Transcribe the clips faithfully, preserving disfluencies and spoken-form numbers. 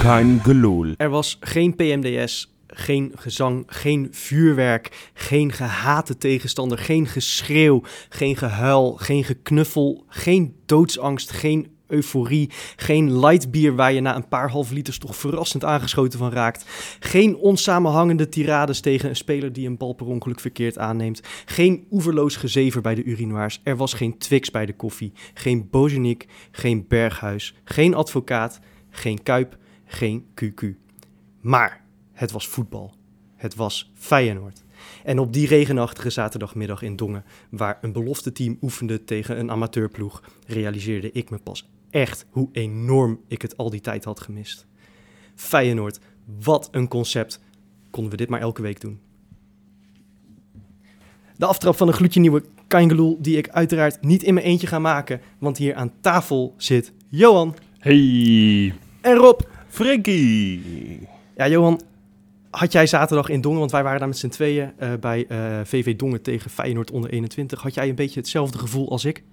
Kein gelul. Er was geen P M D S, geen gezang, geen vuurwerk, geen gehate tegenstander, geen geschreeuw, geen gehuil, geen geknuffel, geen doodsangst, geen euforie, geen lightbier waar je na een paar half liters toch verrassend aangeschoten van raakt, geen onsamenhangende tirades tegen een speler die een bal per ongeluk verkeerd aanneemt, geen oeverloos gezever bij de urinoirs, er was geen Twix bij de koffie, geen Bozeniek, geen Berghuis, geen advocaat, geen Kuip, geen Q Q. Maar het was voetbal. Het was Feyenoord. En op die regenachtige zaterdagmiddag in Dongen, waar een belofte team oefende tegen een amateurploeg, realiseerde ik me pas echt hoe enorm ik het al die tijd had gemist. Feyenoord, wat een concept. Konden we dit maar elke week doen. De aftrap van een gloedje nieuwe Kein gelul die ik uiteraard niet in mijn eentje ga maken, want hier aan tafel zit Johan. Hey. En Rob. Frankie. Ja, Johan, had jij zaterdag in Dongen, want wij waren daar met z'n tweeën uh, bij uh, V V Dongen tegen Feyenoord onder eenentwintig. Had jij een beetje hetzelfde gevoel als ik?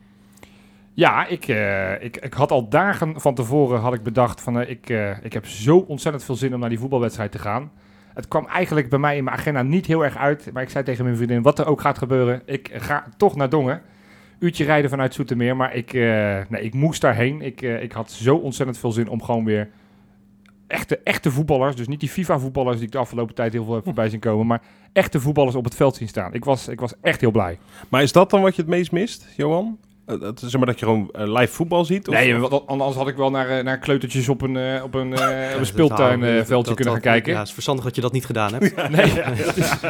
Ja, ik, uh, ik, ik had al dagen van tevoren had ik bedacht van uh, ik, uh, ik heb zo ontzettend veel zin om naar die voetbalwedstrijd te gaan. Het kwam eigenlijk bij mij in mijn agenda niet heel erg uit, maar ik zei tegen mijn vriendin, wat er ook gaat gebeuren, ik ga toch naar Dongen. Uurtje rijden vanuit Zoetermeer, maar ik, uh, nee, ik moest daarheen. Ik, uh, ik had zo ontzettend veel zin om gewoon weer echte, echte voetballers, dus niet die FIFA-voetballers die ik de afgelopen tijd heel veel heb voorbij zien komen, maar echte voetballers op het veld zien staan. Ik was, ik was echt heel blij. Maar is dat dan wat je het meest mist, Johan? Uh, dat, zeg maar dat je gewoon uh, live voetbal ziet? Of? Nee, want anders had ik wel naar, naar kleutertjes op een, uh, op een, uh, ja, op een speeltuinveldje uh, kunnen gaan kijken. Ja, het is verstandig dat je dat niet gedaan hebt. Ja, nee, ja, ja, is,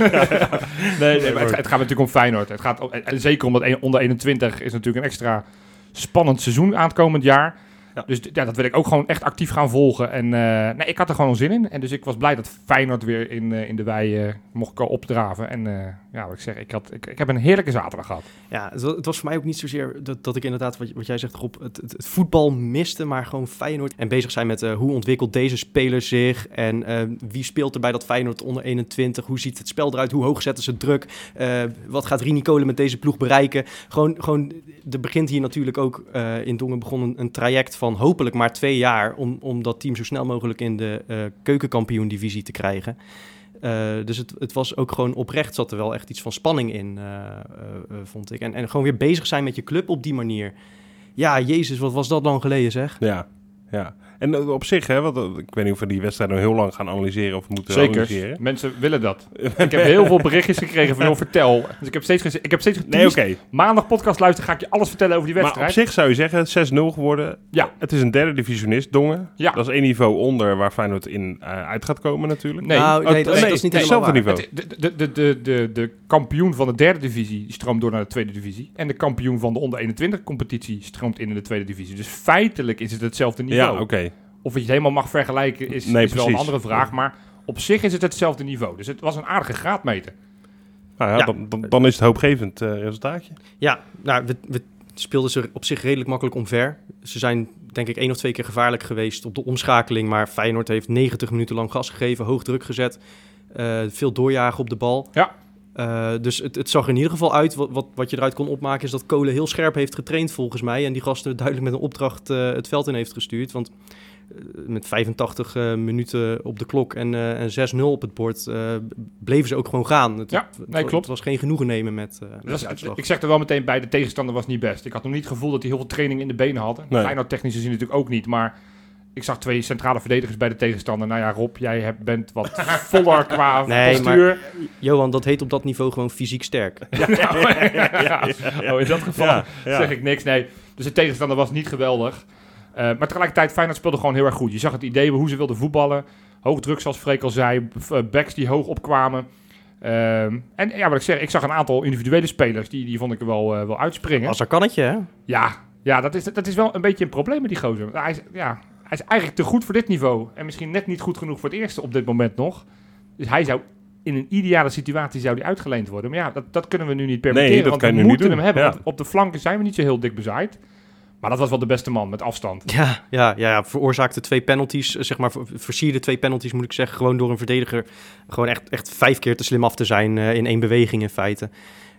nee, nee, maar het, het gaat natuurlijk om Feyenoord. Het gaat, en zeker omdat een, onder eenentwintig is natuurlijk een extra spannend seizoen aankomend jaar. Ja. Dus ja, dat wil ik ook gewoon echt actief gaan volgen. En uh, nee, ik had er gewoon zin in. En dus ik was blij dat Feyenoord weer in, uh, in de wei uh, mocht opdraven. En uh, ja, wat ik zeg, ik, had, ik, ik heb een heerlijke zaterdag gehad. Ja, het, het was voor mij ook niet zozeer dat, dat ik inderdaad, wat, wat jij zegt, Rob, het, het, het voetbal miste, maar gewoon Feyenoord. En bezig zijn met uh, hoe ontwikkelt deze speler zich en uh, wie speelt er bij dat Feyenoord onder eenentwintig? Hoe ziet het spel eruit? Hoe hoog zetten ze druk? Uh, wat gaat Rini Kolen met deze ploeg bereiken? Gewoon, gewoon er begint hier natuurlijk ook uh, in Dongen begon een, een traject van hopelijk maar twee jaar om, om dat team zo snel mogelijk in de uh, keukenkampioen-divisie te krijgen. Uh, dus het, het was ook gewoon oprecht, zat er wel echt iets van spanning in, uh, uh, uh, vond ik. En, en gewoon weer bezig zijn met je club op die manier. Ja, jezus, wat was dat lang geleden, zeg. Ja, ja. En uh, op zich, hè, want, uh, ik weet niet of we die wedstrijd nog heel lang gaan analyseren of moeten Zeker. analyseren. Mensen willen dat. Ik heb heel veel berichtjes gekregen van, joh, vertel. Dus ik heb steeds gezegd, ik heb steeds Nee, oké. Okay. Maandag podcast luisteren, ga ik je alles vertellen over die wedstrijd. Maar op zich zou je zeggen, zes nul geworden. Ja. Het is een derde divisionist, Dongen. Ja. Dat is één niveau onder waar Feyenoord in uh, uit gaat komen natuurlijk. Nee, nou, nee, oh, dat, nee, dat is niet hetzelfde helemaal niveau. Het, de, de, de, de, de kampioen van de derde divisie stroomt door naar de tweede divisie. En de kampioen van de onder eenentwintig competitie stroomt in in de tweede divisie. Dus feitelijk is het hetzelfde niveau. Ja, oké. Okay. Of je het helemaal mag vergelijken is, nee, is wel een andere vraag. Maar op zich is het hetzelfde niveau. Dus het was een aardige graadmeter. Nou ja, ja. Dan, dan, dan is het hoopgevend uh, resultaatje. Ja, nou, we, we speelden ze op zich redelijk makkelijk omver. Ze zijn denk ik één of twee keer gevaarlijk geweest op de omschakeling. Maar Feyenoord heeft negentig minuten lang gas gegeven, hoog druk gezet. Uh, veel doorjagen op de bal. Ja. Uh, dus het, het zag er in ieder geval uit. Wat, wat, wat je eruit kon opmaken is dat Kolen heel scherp heeft getraind volgens mij. En die gasten duidelijk met een opdracht uh, het veld in heeft gestuurd. Want uh, met vijfentachtig uh, minuten op de klok en, uh, en zes nul op het bord uh, bleven ze ook gewoon gaan. Het, ja, nee, het, klopt. Het was geen genoegen nemen met, uh, met de uitslag. Ik zeg er wel meteen bij, de tegenstander was niet best. Ik had nog niet het gevoel dat hij heel veel training in de benen had. Nee. Feyenoord technisch gezien natuurlijk ook niet, maar ik zag twee centrale verdedigers bij de tegenstander. Nou ja, Rob, jij hebt, bent wat voller qua nee, postuur. Maar, Johan, dat heet op dat niveau gewoon fysiek sterk. Ja, ja, ja, ja, ja. Oh, in dat geval ja, ja. zeg ik niks. Nee, dus de tegenstander was niet geweldig. Uh, maar tegelijkertijd, Feyenoord speelde gewoon heel erg goed. Je zag het idee hoe ze wilden voetballen. Hoog druk, zoals Freek al zei. Backs die hoog opkwamen. Uh, en ja, wat ik zeg, ik zag een aantal individuele spelers. Die, die vond ik er wel, uh, wel uitspringen. Als er kannetje, hè? Ja, ja dat, is, dat is wel een beetje een probleem met die gozer. Hij is, ja, hij is eigenlijk te goed voor dit niveau. En misschien net niet goed genoeg voor het eerste op dit moment nog. Dus hij zou in een ideale situatie zou die uitgeleend worden. Maar ja, dat, dat kunnen we nu niet permitteren. Nee, dat want kan we je moeten nu hem hebben. Ja. Want op de flanken zijn we niet zo heel dik bezaaid. Maar dat was wel de beste man, met afstand. Ja, ja, ja, veroorzaakte twee penalties, zeg maar, versierde twee penalties moet ik zeggen. Gewoon door een verdediger gewoon echt, echt vijf keer te slim af te zijn uh, in één beweging in feite.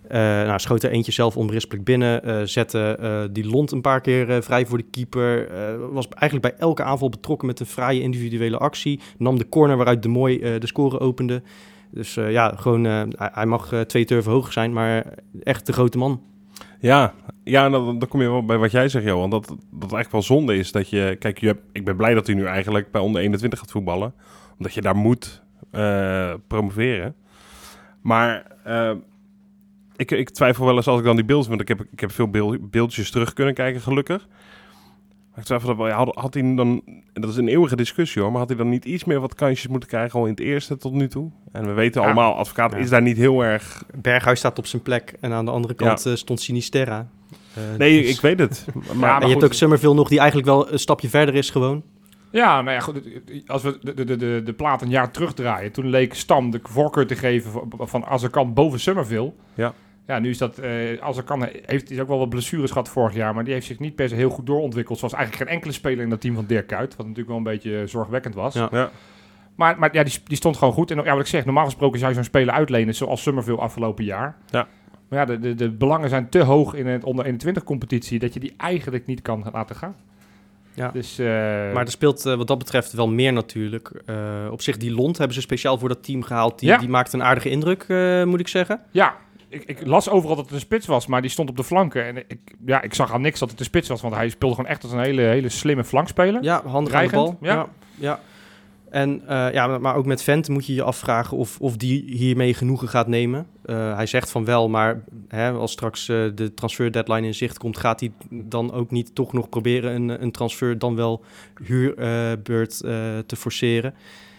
Uh, nou, schoot er eentje zelf onberispelijk binnen. Uh, zette uh, die Lont een paar keer uh, vrij voor de keeper. Uh, was eigenlijk bij elke aanval betrokken met een fraaie individuele actie. Nam de corner waaruit De Mooi uh, de score opende. Dus uh, ja, gewoon, uh, hij mag uh, twee turven hoog zijn, maar echt de grote man. Ja, ja, dan, dan kom je wel bij wat jij zegt, Johan. Dat, dat het eigenlijk wel zonde is dat je... Kijk, je hebt, ik ben blij dat hij nu eigenlijk bij onder eenentwintig gaat voetballen. Omdat je daar moet uh, promoveren. Maar uh, ik, ik twijfel wel eens als ik dan die beelden... Want ik heb, ik heb veel beeld, beeldjes terug kunnen kijken, gelukkig. Maar ik twijfel dat wel... Ja, had, had hij dan... En dat is een eeuwige discussie, hoor. Maar had hij dan niet iets meer wat kansjes moeten krijgen... al in het eerste tot nu toe? En we weten ja. allemaal, advocaat ja. is daar niet heel erg... Berghuis staat op zijn plek. En aan de andere kant ja. uh, stond Sinisterra. Uh, nee, dus... ik weet het. Maar, ja, maar en je hebt ook Summerville nog... die eigenlijk wel een stapje verder is gewoon. Ja, nou ja, goed. Als we de, de, de, de plaat een jaar terugdraaien... toen leek Stam de voorkeur te geven van Azarkan boven Summerville. Ja. Ja, nu is dat... Uh, Azarkan heeft is ook wel wat blessures gehad vorig jaar... maar die heeft zich niet per se heel goed doorontwikkeld... zoals eigenlijk geen enkele speler in dat team van Dirk Kuyt... wat natuurlijk wel een beetje zorgwekkend was. Ja. Ja. Maar, maar ja, die, die stond gewoon goed. En ja, wat ik zeg, normaal gesproken zou je zo'n speler uitlenen... zoals Summerville afgelopen jaar. Ja. Maar ja, de, de, de belangen zijn te hoog in het onder eenentwintig competitie... dat je die eigenlijk niet kan laten gaan. Ja. Dus, uh, maar er speelt uh, wat dat betreft wel meer natuurlijk. Uh, op zich, die Lont hebben ze speciaal voor dat team gehaald. Die, ja. die maakte een aardige indruk, uh, moet ik zeggen. Ja, ik, ik las overal dat het een spits was, maar die stond op de flanken. En ik, ja, ik zag aan niks dat het een spits was, want hij speelde gewoon echt als een hele, hele slimme flankspeler. Ja, handig aan de bal. Ja. Ja, ja. En, uh, ja, maar ook met Vent moet je je afvragen of, of die hiermee genoegen gaat nemen. Uh, hij zegt van wel, maar hè, als straks uh, de transfer deadline in zicht komt... gaat hij dan ook niet toch nog proberen een, een transfer... dan wel huurbeurt uh, uh, te forceren.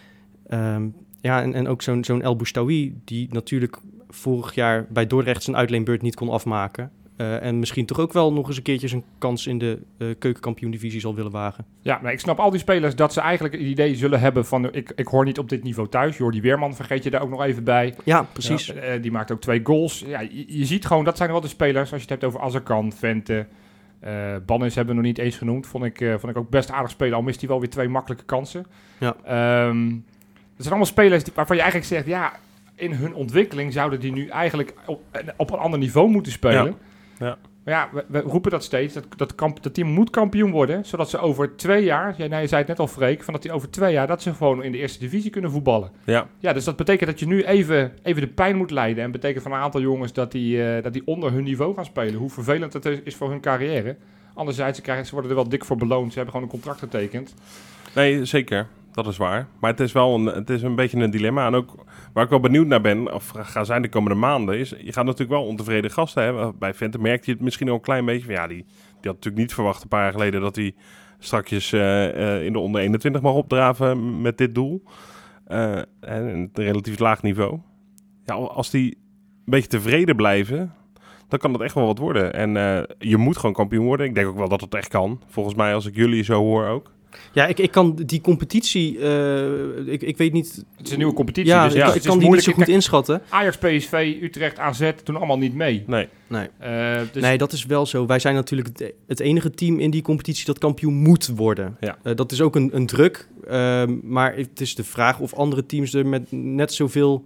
Um, ja, en, en ook zo'n, zo'n El Boustaoui... die natuurlijk vorig jaar bij Dordrecht zijn uitleenbeurt niet kon afmaken... Uh, en misschien toch ook wel nog eens een keertje zijn kans in de uh, keukenkampioen-divisie zal willen wagen. Ja, maar ik snap al die spelers dat ze eigenlijk het idee zullen hebben van... ik, ik hoor niet op dit niveau thuis. Jordi Weerman vergeet je daar ook nog even bij. Ja, precies. Ja, uh, die maakt ook twee goals. Ja, je, je ziet gewoon, dat zijn wel de spelers. Als je het hebt over Azarkan, Vente, uh, Bannis hebben we nog niet eens genoemd. Vond ik, uh, vond ik ook best aardig spelen, al mist hij wel weer twee makkelijke kansen. Ja. Um, dat zijn allemaal spelers die, waarvan je eigenlijk zegt... ja, in hun ontwikkeling zouden die nu eigenlijk op, op een ander niveau moeten spelen... Ja. Ja. Maar ja, we, we roepen dat steeds. Dat, dat, kamp, dat team moet kampioen worden. Zodat ze over twee jaar... Jij nou, je zei het net al, Freek. Van dat die over twee jaar... dat ze gewoon in de eerste divisie kunnen voetballen. Ja. Ja, dus dat betekent dat je nu even, even de pijn moet leiden. En betekent van een aantal jongens... dat die, uh, dat die onder hun niveau gaan spelen. Hoe vervelend het is voor hun carrière. Anderzijds, ze, krijgen, ze worden er wel dik voor beloond. Ze hebben gewoon een contract getekend. Nee, zeker. Dat is waar. Maar het is wel een, het is een beetje een dilemma. En ook waar ik wel benieuwd naar ben, of ga zijn de komende maanden, is je gaat natuurlijk wel ontevreden gasten hebben. Bij Vente merkte je het misschien al een klein beetje. Van, ja, die, die had natuurlijk niet verwacht een paar jaar geleden dat hij strakjes uh, uh, in de onder eenentwintig mag opdraven met dit doel. Uh, en een relatief laag niveau. Ja, als die een beetje tevreden blijven, dan kan dat echt wel wat worden. En uh, je moet gewoon kampioen worden. Ik denk ook wel dat het echt kan. Volgens mij, als ik jullie zo hoor ook. Ja, ik, ik kan die competitie... Uh, ik, ik weet niet... Het is een nieuwe competitie. Ja, dus ja, het ik is kan die niet zo goed inschatten. Ajax, P S V, Utrecht, A Z doen allemaal niet mee. Nee. Nee. Uh, dus nee, dat is wel zo. Wij zijn natuurlijk het, het enige team in die competitie dat kampioen moet worden. Ja. Uh, dat is ook een, een druk. Uh, maar het is de vraag of andere teams er met net zoveel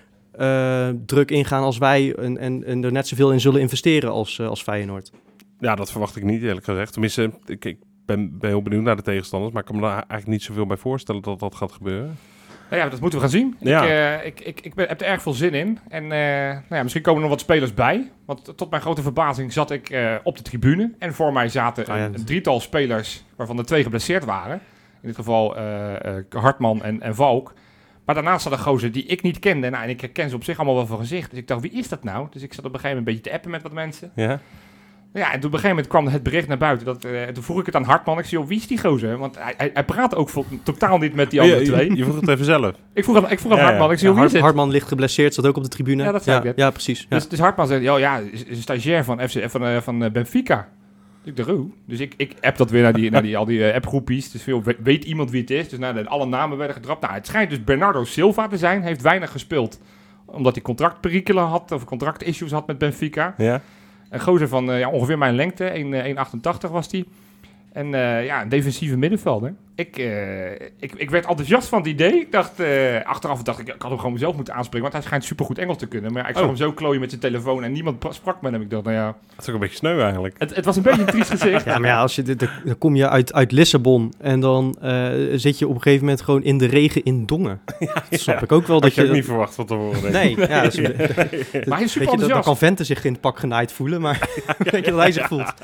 uh, druk ingaan als wij... En, en, en er net zoveel in zullen investeren als, uh, als Feyenoord. Ja, dat verwacht ik niet, eerlijk gezegd. Tenminste, ik... ik ben, ben heel benieuwd naar de tegenstanders, maar ik kan me daar eigenlijk niet zoveel bij voorstellen dat dat gaat gebeuren. Nou ja, dat moeten we gaan zien. Ja. Ik, uh, ik, ik, ik ben, heb er erg veel zin in. En uh, nou ja, misschien komen er nog wat spelers bij. Want tot mijn grote verbazing zat ik uh, op de tribune. En voor mij zaten ah, ja. een, een drietal spelers, waarvan er twee geblesseerd waren. In dit geval uh, uh, Hartman en, en Valk. Maar daarnaast zat een gozer die ik niet kende. Nou, en ik herken ze op zich allemaal wel van gezicht. Dus ik dacht, wie is dat nou? Dus ik zat op een gegeven moment een beetje te appen met wat mensen. Ja. Ja, en toen op een gegeven moment kwam het bericht naar buiten. Dat, uh, toen vroeg ik het aan Hartman. Ik zei, joh, wie is die gozer? Want hij, hij, hij praat ook vol, totaal niet met die andere je, twee. Je, je vroeg het even zelf. Ik vroeg aan, ik vroeg aan ja, Hartman. Ik zei, ja, joh, wie is het? Hartman ligt geblesseerd, zat ook op de tribune. Ja, dat zei ja, ik net. ja, precies. Ja. Dus, dus Hartman zei, joh, ja, is, is een stagiair van, F C, van, uh, van uh, Benfica. Dus ik dacht, oh. Dus ik, ik app dat weer naar, die, naar die, al die uh, appgroepjes. Dus veel, weet, weet iemand wie het is? Dus nou, de, alle namen werden gedrapt. Nou, het schijnt dus Bernardo Silva te zijn. Heeft weinig gespeeld. Omdat hij contractperikelen had, of contractissues had met Benfica. Ja. Een gozer van uh, ja, ongeveer mijn lengte, één komma achtentachtig was hij. En uh, ja, een defensieve middenvelder. Ik, uh, ik, ik werd enthousiast van het idee. Ik dacht, uh, achteraf dacht ik, ik had hem gewoon mezelf moeten aanspreken. Want hij schijnt supergoed Engels te kunnen. Maar ik zag oh. hem zo klooien met zijn telefoon en niemand pra- sprak met hem. Ik dacht, nou ja... Dat is ook een beetje sneu eigenlijk. Het, het was een beetje een triest gezicht. Ja, maar ja, als je, de, de, dan kom je uit, uit Lissabon en dan uh, zit je op een gegeven moment gewoon in de regen in Dongen. Ja, dat snap ja. ik ook wel. Dat dat je je ook niet verwacht van tevoren. Nee, nee, ja, dat is, nee. nee. Maar hij is super enthousiast. Dan kan Vente zich in het pak genaaid voelen, maar weet je dat hij zich voelt.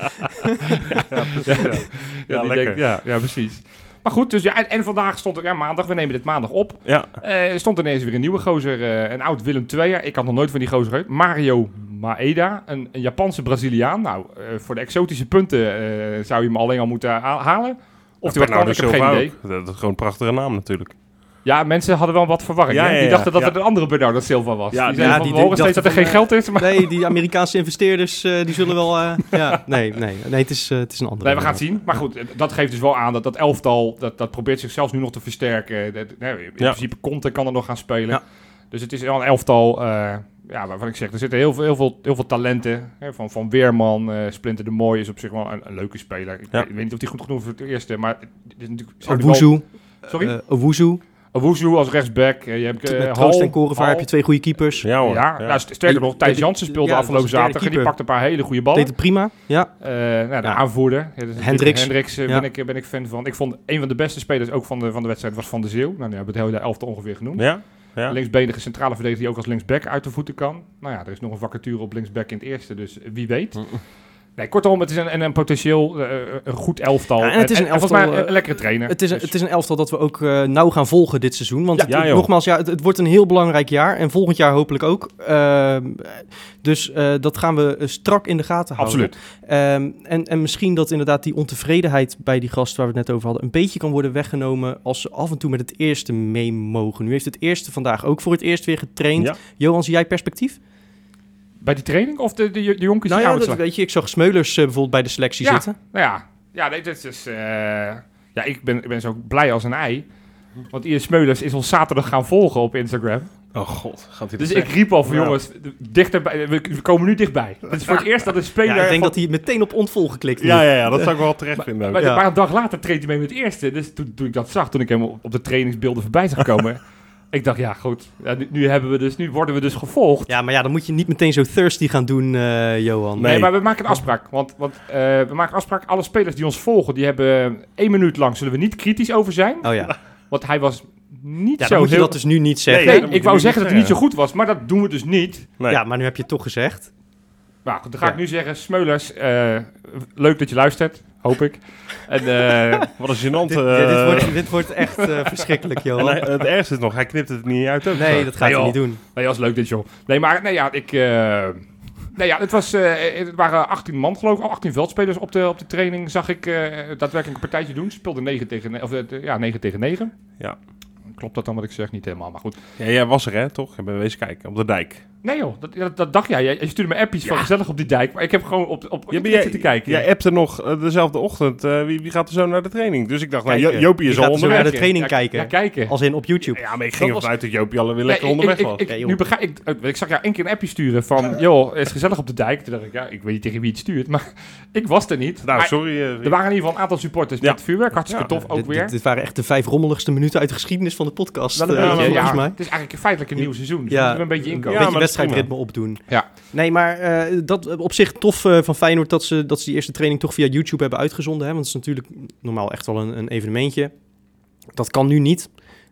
ja, ja, ja, ja, lekker. Denkt, ja, ja, precies. Maar goed, dus ja, en, en vandaag stond er, ja, maandag, we nemen dit maandag op. Ja. Uh, stond ineens weer een nieuwe gozer, uh, een oud Willem tweeër. Ik had nog nooit van die gozer gehoord. Mario Maeda, een, een Japanse Braziliaan. Nou, uh, voor de exotische punten uh, zou je hem alleen al moeten ha- halen. Of die wat kan, ik heb geen idee. Dat is gewoon een prachtige naam natuurlijk. Ja, mensen hadden wel wat verwarring. Ja, hè? ja, Die ja, dachten dat ja. het een andere Bernardo Silva was. Ja, die zeiden ja, van, die, we horen die steeds dat er van, geen geld is. Maar... Nee, die Amerikaanse investeerders, uh, die zullen wel... Uh, ja, nee, nee, nee het, is, uh, het is een andere. Nee, we gaan het zien. Maar goed, dat geeft dus wel aan dat dat elftal, dat, dat probeert zichzelf nu nog te versterken. Dat, nee, in ja. principe Conte kan er nog gaan spelen. Ja. Dus het is wel een elftal... Uh, ja, waarvan ik zeg, er zitten heel veel, heel veel, heel veel talenten. Hè, van, van Weerman, uh, Splinter de Mooi is op zich wel een, een leuke speler. Ik, ja. weet, ik weet niet of hij goed genoeg is voor het eerste, maar... Het is natuurlijk, Owusu. Wel... Sorry? Uh, Owusu. Owusu als rechtsback. Uh, je hebt, uh, Met Troost en Korevaar heb je twee goede keepers. Ja, hoor. ja, ja. Nou, sterker nog, Thijs Jansen speelde ja, afgelopen zaterdag en die pakte een paar hele goede ballen. Deed het prima, ja. Uh, nou, de ja. aanvoerder. Ja, Hendricks. Hendricks uh, ja. ben, ik, ben ik fan van. Ik vond een van de beste spelers ook van de, van de wedstrijd was Van de Zeeuw. Nou, nu hebben we het hele elftal ongeveer genoemd. Ja. Ja. Linksbenige centrale verdediger die ook als linksback uit de voeten kan. Nou ja, er is nog een vacature op linksback in het eerste, dus wie weet. Mm-mm. Nee, kortom, het is een, een, een potentieel uh, een goed elftal. Ja, en het is een en, elftal, en volgens mij een lekkere trainer. Het is, dus. een, het is een elftal dat we ook uh, nauw gaan volgen dit seizoen. Want ja, het, ja, nogmaals, ja, het, het wordt een heel belangrijk jaar. En volgend jaar hopelijk ook. Uh, dus uh, dat gaan we strak in de gaten houden. Absoluut. Um, en, en misschien dat inderdaad die ontevredenheid bij die gast waar we het net over hadden... een beetje kan worden weggenomen als ze af en toe met het eerste mee mogen. Nu heeft het eerste vandaag ook voor het eerst weer getraind. Ja. Johan, zie jij perspectief? Bij die training of de, de, de jonkies? Nou ja, dat weet je. Ik zag Smeulers uh, bijvoorbeeld bij de selectie ja, zitten. Nou ja, ja dit is dus... Uh, ja, ik ben, ik ben zo blij als een ei. Want Ian Smeulers is ons zaterdag gaan volgen op Instagram. Oh god, gaat hij Dus dat ik zeggen? riep al van ja. jongens, dichterbij, we, we komen nu dichtbij. Het is voor het eerst dat een speler... Ja, ik denk van... dat hij meteen op ontvolgen klikt. Ja, ja, ja, dat zou ik wel terecht maar, vinden. Maar, ja. maar een dag later treedt hij mee met het eerste. Dus toen, toen ik dat zag, toen ik hem op de trainingsbeelden voorbij zag komen... Ik dacht, ja goed, ja, nu, nu, hebben we dus, nu worden we dus gevolgd. Ja, maar ja, dan moet je niet meteen zo thirsty gaan doen, uh, Johan. Nee. nee, maar we maken een afspraak. Want, want uh, we maken een afspraak, alle spelers die ons volgen, die hebben één minuut lang, zullen we niet kritisch over zijn. Oh ja. Want hij was niet ja, zo dan moet je heel... dat dus nu niet zeggen. Nee, nee ik wou zeggen dat hij niet zo goed was, maar dat doen we dus niet. Nee. Ja, maar nu heb je het toch gezegd. Nou, dan ga ja. ik nu zeggen, Smeulers, uh, leuk dat je luistert, hoop ik. En, uh, Wat een gênant... dit, ja, dit, wordt, dit wordt echt uh, verschrikkelijk, Johan. En hij, het ergste is nog, hij knipt het niet uit ook. Nee, zo. dat gaat nee, hij niet doen. Nee, dat was leuk dit, joh. Nee, maar nee, ja, ik... Uh, nee, ja, het, was, uh, het waren achttien man, geloof ik. achttien veldspelers op de, op de training. Zag ik uh, daadwerkelijk een partijtje doen. Ze speelden negen tegen, of, uh, ja, negen tegen negen. Ja. Klopt dat dan wat ik zeg? Niet helemaal, maar goed. Ja, jij was er, hè, toch? Je bent wezen kijken, op de dijk. Nee joh, dat, dat, dat dacht jij. Je, je stuurde me appjes ja. van gezellig op die dijk. Maar ik heb gewoon op, op ja, internet zitten kijken. Jij appte nog uh, dezelfde ochtend. Uh, wie, wie gaat er zo naar de training? Dus ik dacht, nou, jo- Jopie is al al onderweg. naar de training ja, kijken. Ja, kijken. Als in op YouTube. Ja, maar ik ging ervan was... uit dat Jopie al weer lekker nee, onderweg ik, was. Ik, ik, ja, nu begrijp, ik, ik, ik zag jou één keer een appje sturen van... joh, het is gezellig op de dijk. Toen dacht ik, ja, ik weet niet tegen wie het stuurt. Maar ik was er niet. Nou, maar sorry. Uh, er waren in ieder geval een aantal supporters ja. met vuurwerk. Hartstikke ja. tof, ook dit, weer. Dit, dit waren echt de vijf rommeligste minuten uit de geschiedenis van de podcast. Dat uh, uh, ja, volgens mij. Het is eigenlijk feitelijk een nieuw seizoen. Dus ja, moeten we een beetje inkomen. Een Ja, beetje maar wedstrijdritme opdoen. Ja. Nee, maar uh, dat op zich tof uh, van Feyenoord dat ze, dat ze die eerste training toch via YouTube hebben uitgezonden. Hè? Want het is natuurlijk normaal echt wel een, een evenementje. Dat kan nu niet.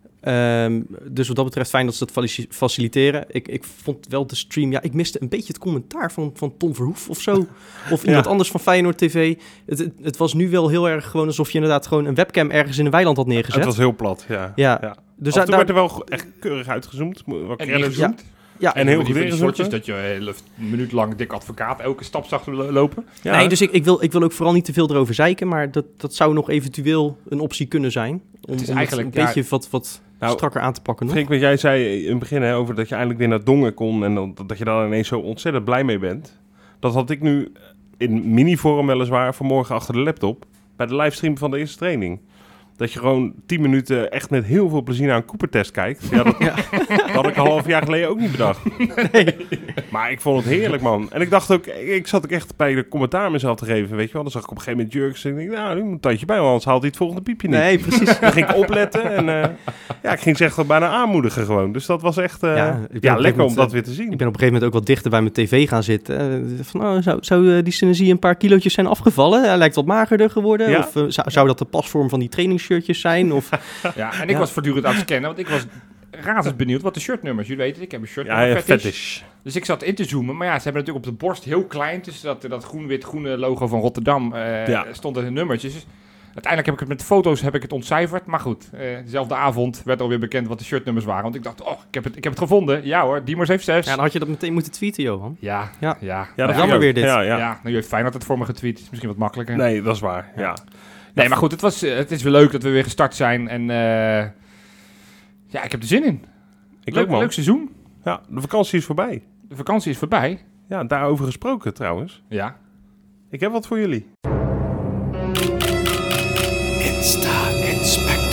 Um, dus wat dat betreft fijn dat ze dat faciliteren. Ik, ik vond wel de stream... Ja, ik miste een beetje het commentaar van, van Tom Verhoef of zo. Of iemand ja. anders van Feyenoord T V. Het, het, het was nu wel heel erg gewoon alsof je inderdaad gewoon een webcam ergens in een weiland had neergezet. Het was heel plat, ja. Ja. ja. Dus Af en toe daar, werd er wel echt keurig uitgezoomd. Wat en ingezoomd. Ja. Ja, en heel goed ingezoomd. Dat je een hele minuut lang dik advocaat elke stap zag lopen. Ja. Nee, dus ik, ik, wil, ik wil ook vooral niet te veel erover zeiken, maar dat, dat zou nog eventueel een optie kunnen zijn. Om het is om eigenlijk het een beetje ja, wat, wat nou, strakker aan te pakken nog. Frink, wat jij zei in het begin hè, over dat je eindelijk weer naar Dongen kon en dat, dat je daar ineens zo ontzettend blij mee bent. Dat had ik nu in mini-vorm weliswaar vanmorgen achter de laptop bij de livestream van de eerste training. Dat je gewoon tien minuten echt met heel veel plezier naar een Cooper-test kijkt. Ja, dat, ja. dat had ik een half jaar geleden ook niet bedacht. Nee. Maar ik vond het heerlijk, man. En ik dacht ook, ik zat ook echt bij de commentaar mezelf te geven, weet je wel. Dan zag ik op een gegeven moment Jurks en ik dacht, nou, nu moet een tandje bij, want anders haalt hij het volgende piepje niet. Nee, precies. Dan ging ik opletten en uh, ja, ik ging ze echt bijna aanmoedigen gewoon. Dus dat was echt uh, ja, ja, lekker om dat weer te zien. Ik ben op een gegeven moment ook wat dichter bij mijn tv gaan zitten. Uh, van, oh, zou, zou die synergie een paar kilootjes zijn afgevallen? Hij lijkt wat magerder geworden. Ja. Of uh, zou, zou dat de pasvorm van die trainingsshirtjes zijn? Of... Ja, en ik ja. was voortdurend aan het scannen, want ik was razend benieuwd wat de shirtnummers. Jullie weten, ik heb een shirt ja, ja, fetish. fetish. Dus ik zat in te zoomen, maar ja, ze hebben natuurlijk op de borst heel klein, tussen dat, dat groen-wit-groene logo van Rotterdam, uh, ja. stond er een nummertjes. Dus uiteindelijk heb ik het met foto's heb ik het ontcijferd, maar goed, uh, dezelfde avond werd alweer bekend wat de shirtnummers waren, want ik dacht, oh, ik heb het, ik heb het gevonden. Ja hoor, Diemers heeft zes. Ja, dan had je dat meteen moeten tweeten, Johan. Ja, ja. ja. ja dat is jammer weer dit. Ja, ja. ja, nu heeft Feyenoord het voor me getweet, is misschien wat makkelijker. Nee, dat is waar, ja. ja. Nee, maar goed, het, was, uh, het is weer leuk dat we weer gestart zijn en uh, ja, ik heb er zin in. Ik leuk, ook, man. Leuk seizoen. Ja, de vakantie is voorbij. De vakantie is voorbij. Ja, daarover gesproken trouwens. Ja. Ik heb wat voor jullie. Insta-inspector.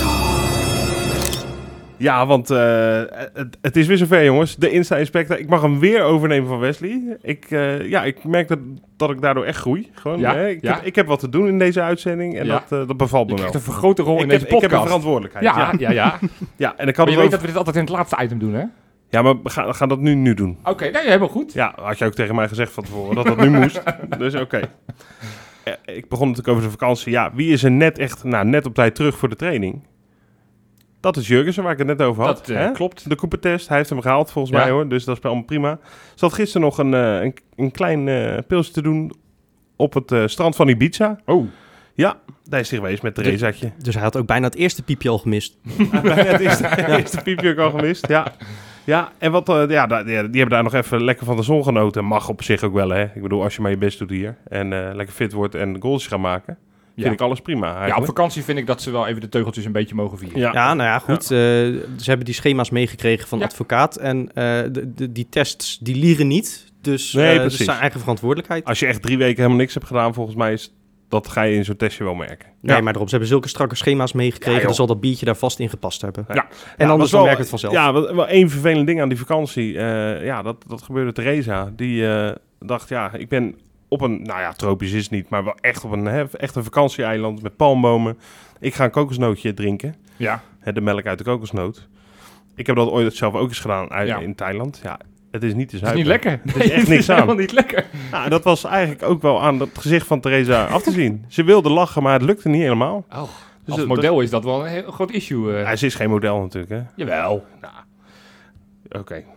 Ja, want uh, het, het is weer zover, jongens. De Insta-inspector. Ik mag hem weer overnemen van Wesley. Ik, uh, ja, ik merk dat, dat ik daardoor echt groei. Gewoon, ja, hè? Ik, ja. heb, ik heb wat te doen in deze uitzending en ja. dat, uh, dat bevalt me je wel. Je krijgt een vergrote rol ik in heb, deze podcast. Ik heb een verantwoordelijkheid. Ja, ja, ja. ja. ja en ik had maar je weet over... dat we dit altijd in het laatste item doen, hè? Ja, maar we gaan, we gaan dat nu, nu doen. Oké, okay, nee, helemaal goed. Ja, had je ook tegen mij gezegd van tevoren dat dat nu moest. Dus oké. Okay. Ja, ik begon natuurlijk over zijn vakantie. Ja, wie is er net echt, nou, net op tijd terug voor de training? Dat is Jurgensen, waar ik het net over had. Dat uh, klopt. De Cooper-test, hij heeft hem gehaald volgens ja. mij hoor. Dus dat is allemaal prima. Zat gisteren nog een, uh, een, een klein uh, pilsje te doen op het uh, strand van Ibiza. Oh. Ja, daar is hij geweest met Theresaatje. Dus, dus hij had ook bijna het eerste piepje al gemist. bijna het eerste, ja. eerste piepje ook al gemist, ja. Ja, en wat, uh, ja, da, die, die hebben daar nog even lekker van de zon genoten. Mag op zich ook wel, hè. Ik bedoel, als je maar je best doet hier en uh, lekker fit wordt en goaltjes gaat maken, vind ja. ik alles prima eigenlijk. Ja, op vakantie vind ik dat ze wel even de teugeltjes een beetje mogen vieren. Ja, ja nou ja, goed. Ja. Uh, ze hebben die schema's meegekregen van de ja. advocaat en uh, de, de, die tests, die liegen niet. Dus nee, uh, dat is zijn eigen verantwoordelijkheid. Als je echt drie weken helemaal niks hebt gedaan, volgens mij is dat ga je in zo'n testje wel merken. Nee, ja. maar erop, ze hebben zulke strakke schema's meegekregen, ja, dan zal dat biertje daar vast in gepast hebben. Ja. En ja, anders wel, dan merk het vanzelf. Ja, wel één vervelend ding aan die vakantie. Uh, ja, dat, dat gebeurde Theresa. Die uh, dacht, ja, ik ben op een, nou ja, tropisch is het niet, maar wel echt op een, hè, echt een vakantieeiland met palmbomen. Ik ga een kokosnootje drinken. Ja. Hè, de melk uit de kokosnoot. Ik heb dat ooit zelf ook eens gedaan uit, ja. in Thailand. Ja, het is niet te zuipen. Het is niet lekker. Het is echt niks aan. Helemaal niet lekker. Nou, dat was eigenlijk ook wel aan het gezicht van Theresa af te zien. Ze wilde lachen, maar het lukte niet helemaal. Oh, dus als het, model is dat wel een heel groot issue. Uh. Ja, ze is geen model natuurlijk, hè? Jawel. Nou, oké. Okay.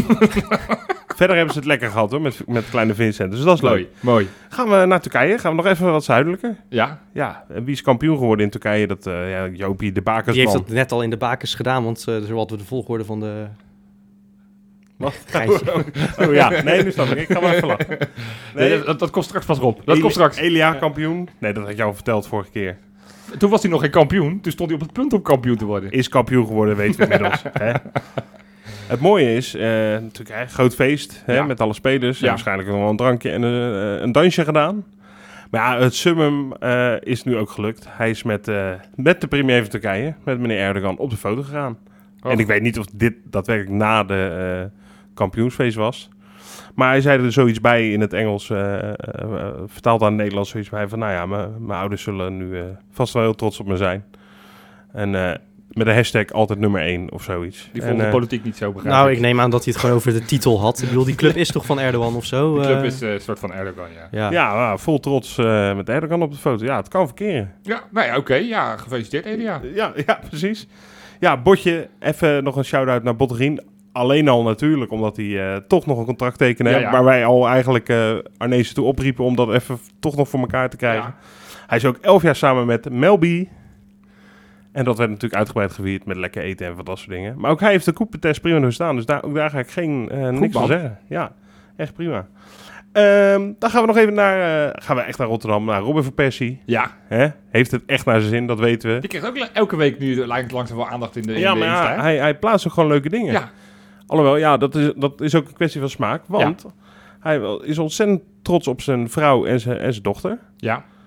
Verder hebben ze het lekker gehad, hoor, met, met kleine Vincent. Dus dat is mooi, leuk. Mooi. Gaan we naar Turkije? Gaan we nog even wat zuidelijker? Ja. Ja, en wie is kampioen geworden in Turkije? Dat, uh, ja, Jopie de Bakersman. Die heeft dat net al in de bakers gedaan, want uh, zo hadden we de volgorde van de... Wat? Oh, oh ja, nee, nu snap ik. Ik ga maar even lachen. Nee, nee dat, dat komt straks pas op. Dat Eli, komt straks. Elia kampioen? Nee, dat had je al verteld vorige keer. Toen was hij nog geen kampioen. Toen stond hij op het punt om kampioen te worden. Is kampioen geworden, weten we inmiddels. Hè? Het mooie is, uh, natuurlijk, hè, groot feest hè, ja. met alle spelers. Ja. En waarschijnlijk nog wel een drankje en een, uh, een dansje gedaan. Maar ja, het summum uh, is nu ook gelukt. Hij is met, uh, met de premier van Turkije, met meneer Erdogan, op de foto gegaan. Oh. En ik weet niet of dit daadwerkelijk na de uh, kampioensfeest was. Maar hij zei er zoiets bij in het Engels, uh, uh, uh, vertaald aan het Nederlands, zoiets bij van, nou ja, mijn ouders zullen nu uh, vast wel heel trots op me zijn. En uh, met de hashtag altijd nummer één of zoiets. Die volgt de uh, politiek niet zo begrijp Nou, ik neem aan dat hij het gewoon over de titel had. Ik bedoel, die club is toch van Erdogan of zo? Die club uh, is een uh, soort van Erdogan, ja. Ja, ja nou, vol trots uh, met Erdogan op de foto. Ja, het kan verkeren. Ja, nou ja, oké. Okay. Ja, gefeliciteerd, Elia. Ja, ja, precies. Ja, Botje, even nog een shout-out naar Botterien. Alleen al natuurlijk, omdat hij uh, toch nog een contract tekenen ja, ja. Waar wij al eigenlijk uh, Arnezen toe opriepen om dat even toch nog voor elkaar te krijgen. Ja. Hij is ook elf jaar samen met Melby. En dat werd natuurlijk uitgebreid gevierd met lekker eten en van dat soort dingen. Maar ook hij heeft de Cooper-test prima doorstaan. Dus daar, ook daar ga ik geen uh, niks van zeggen. Ja, echt prima. Um, dan gaan we nog even naar, uh, gaan we echt naar Rotterdam, naar Robin van Persie. Ja. Hè? Heeft het echt naar zijn zin, dat weten we. Die krijgt ook elke week nu langzaam wel aandacht in de in Ja, de maar Insta, ja, hij, hij plaatst ook gewoon leuke dingen. Ja. Alhoewel, ja, dat is, dat is ook een kwestie van smaak. Want ja. hij is ontzettend trots op zijn vrouw en zijn, en zijn dochter. Ja.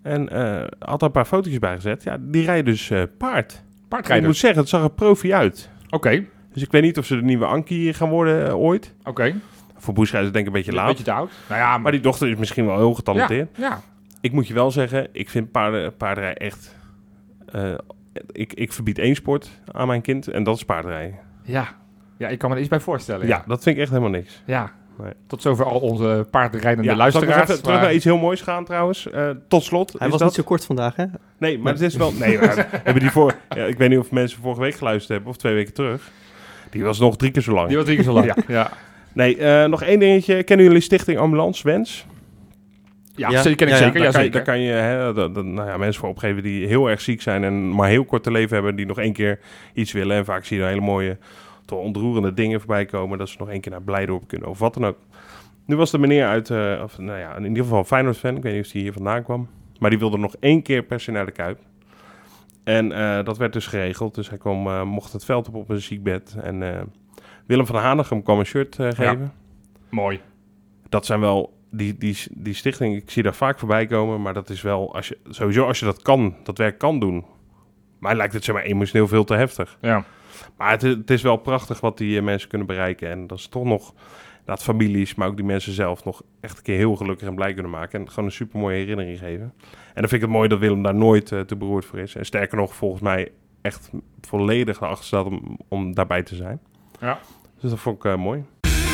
En uh, had er een paar fotootjes bij gezet. Ja, die rijden dus uh, paard. Paardrijder? Ik moet zeggen, het zag er profi uit. Oké. Okay. Dus ik weet niet of ze de nieuwe Ankie gaan worden uh, ooit. Oké. Okay. Voor Buescha is het denk ik een beetje laat. Een beetje te oud. Nou ja, maar... maar die dochter is misschien wel heel getalenteerd. Ja, ja. Ik moet je wel zeggen, ik vind paarden, paardrijden echt... Uh, ik, ik verbied één sport aan mijn kind en dat is paardrijden. Ja. Ja, ik kan me er iets bij voorstellen. Ja, ja. dat vind ik echt helemaal niks. Ja. Nee. Tot zover al onze paardrijdende ja, luisteraars. Zal ik even terug naar iets heel moois gaan trouwens. Uh, tot slot. Hij is was dat... niet zo kort vandaag, hè? Nee, maar het is wel... Nee, maar we hebben die voor... Ja, ik weet niet of mensen vorige week geluisterd hebben of twee weken terug. Die was nog drie keer zo lang. Die was drie keer zo lang, ja. ja. Nee, uh, nog één dingetje. Kennen jullie Stichting Ambulance Wens? Ja, ja, ken ik ja, zeker. Ja, ja, daar, zeker. Kan, daar kan je hè, dat, dat, nou ja, mensen voor opgeven die heel erg ziek zijn en maar heel kort te leven hebben, die nog één keer iets willen. En vaak zie je hele mooie, toch ontroerende dingen voorbij komen, dat ze nog één keer naar Blijdorp kunnen of wat dan ook. Nu was de meneer uit, uh, of, nou ja, in ieder geval Feyenoord-fan, ik weet niet of hij hier vandaan kwam, maar die wilde nog één keer per se naar de Kuip. En uh, dat werd dus geregeld, dus hij kwam, uh, mocht het veld op op een ziekbed. En uh, Willem van Hanegem kwam een shirt uh, geven. Ja. Mooi. Dat zijn wel... Die, die, die stichting, ik zie daar vaak voorbij komen, maar dat is wel, als je, sowieso als je dat kan, dat werk kan doen. Maar lijkt het zeg maar emotioneel veel te heftig. Ja. Maar het, het is wel prachtig wat die uh, mensen kunnen bereiken. En dat is toch nog, dat families, maar ook die mensen zelf nog echt een keer heel gelukkig en blij kunnen maken. En gewoon een super mooie herinnering geven. En dan vind ik het mooi dat Willem daar nooit uh, te beroerd voor is. En sterker nog, volgens mij echt volledig erachter staat om, om daarbij te zijn. Ja. Dus dat vond ik uh, mooi.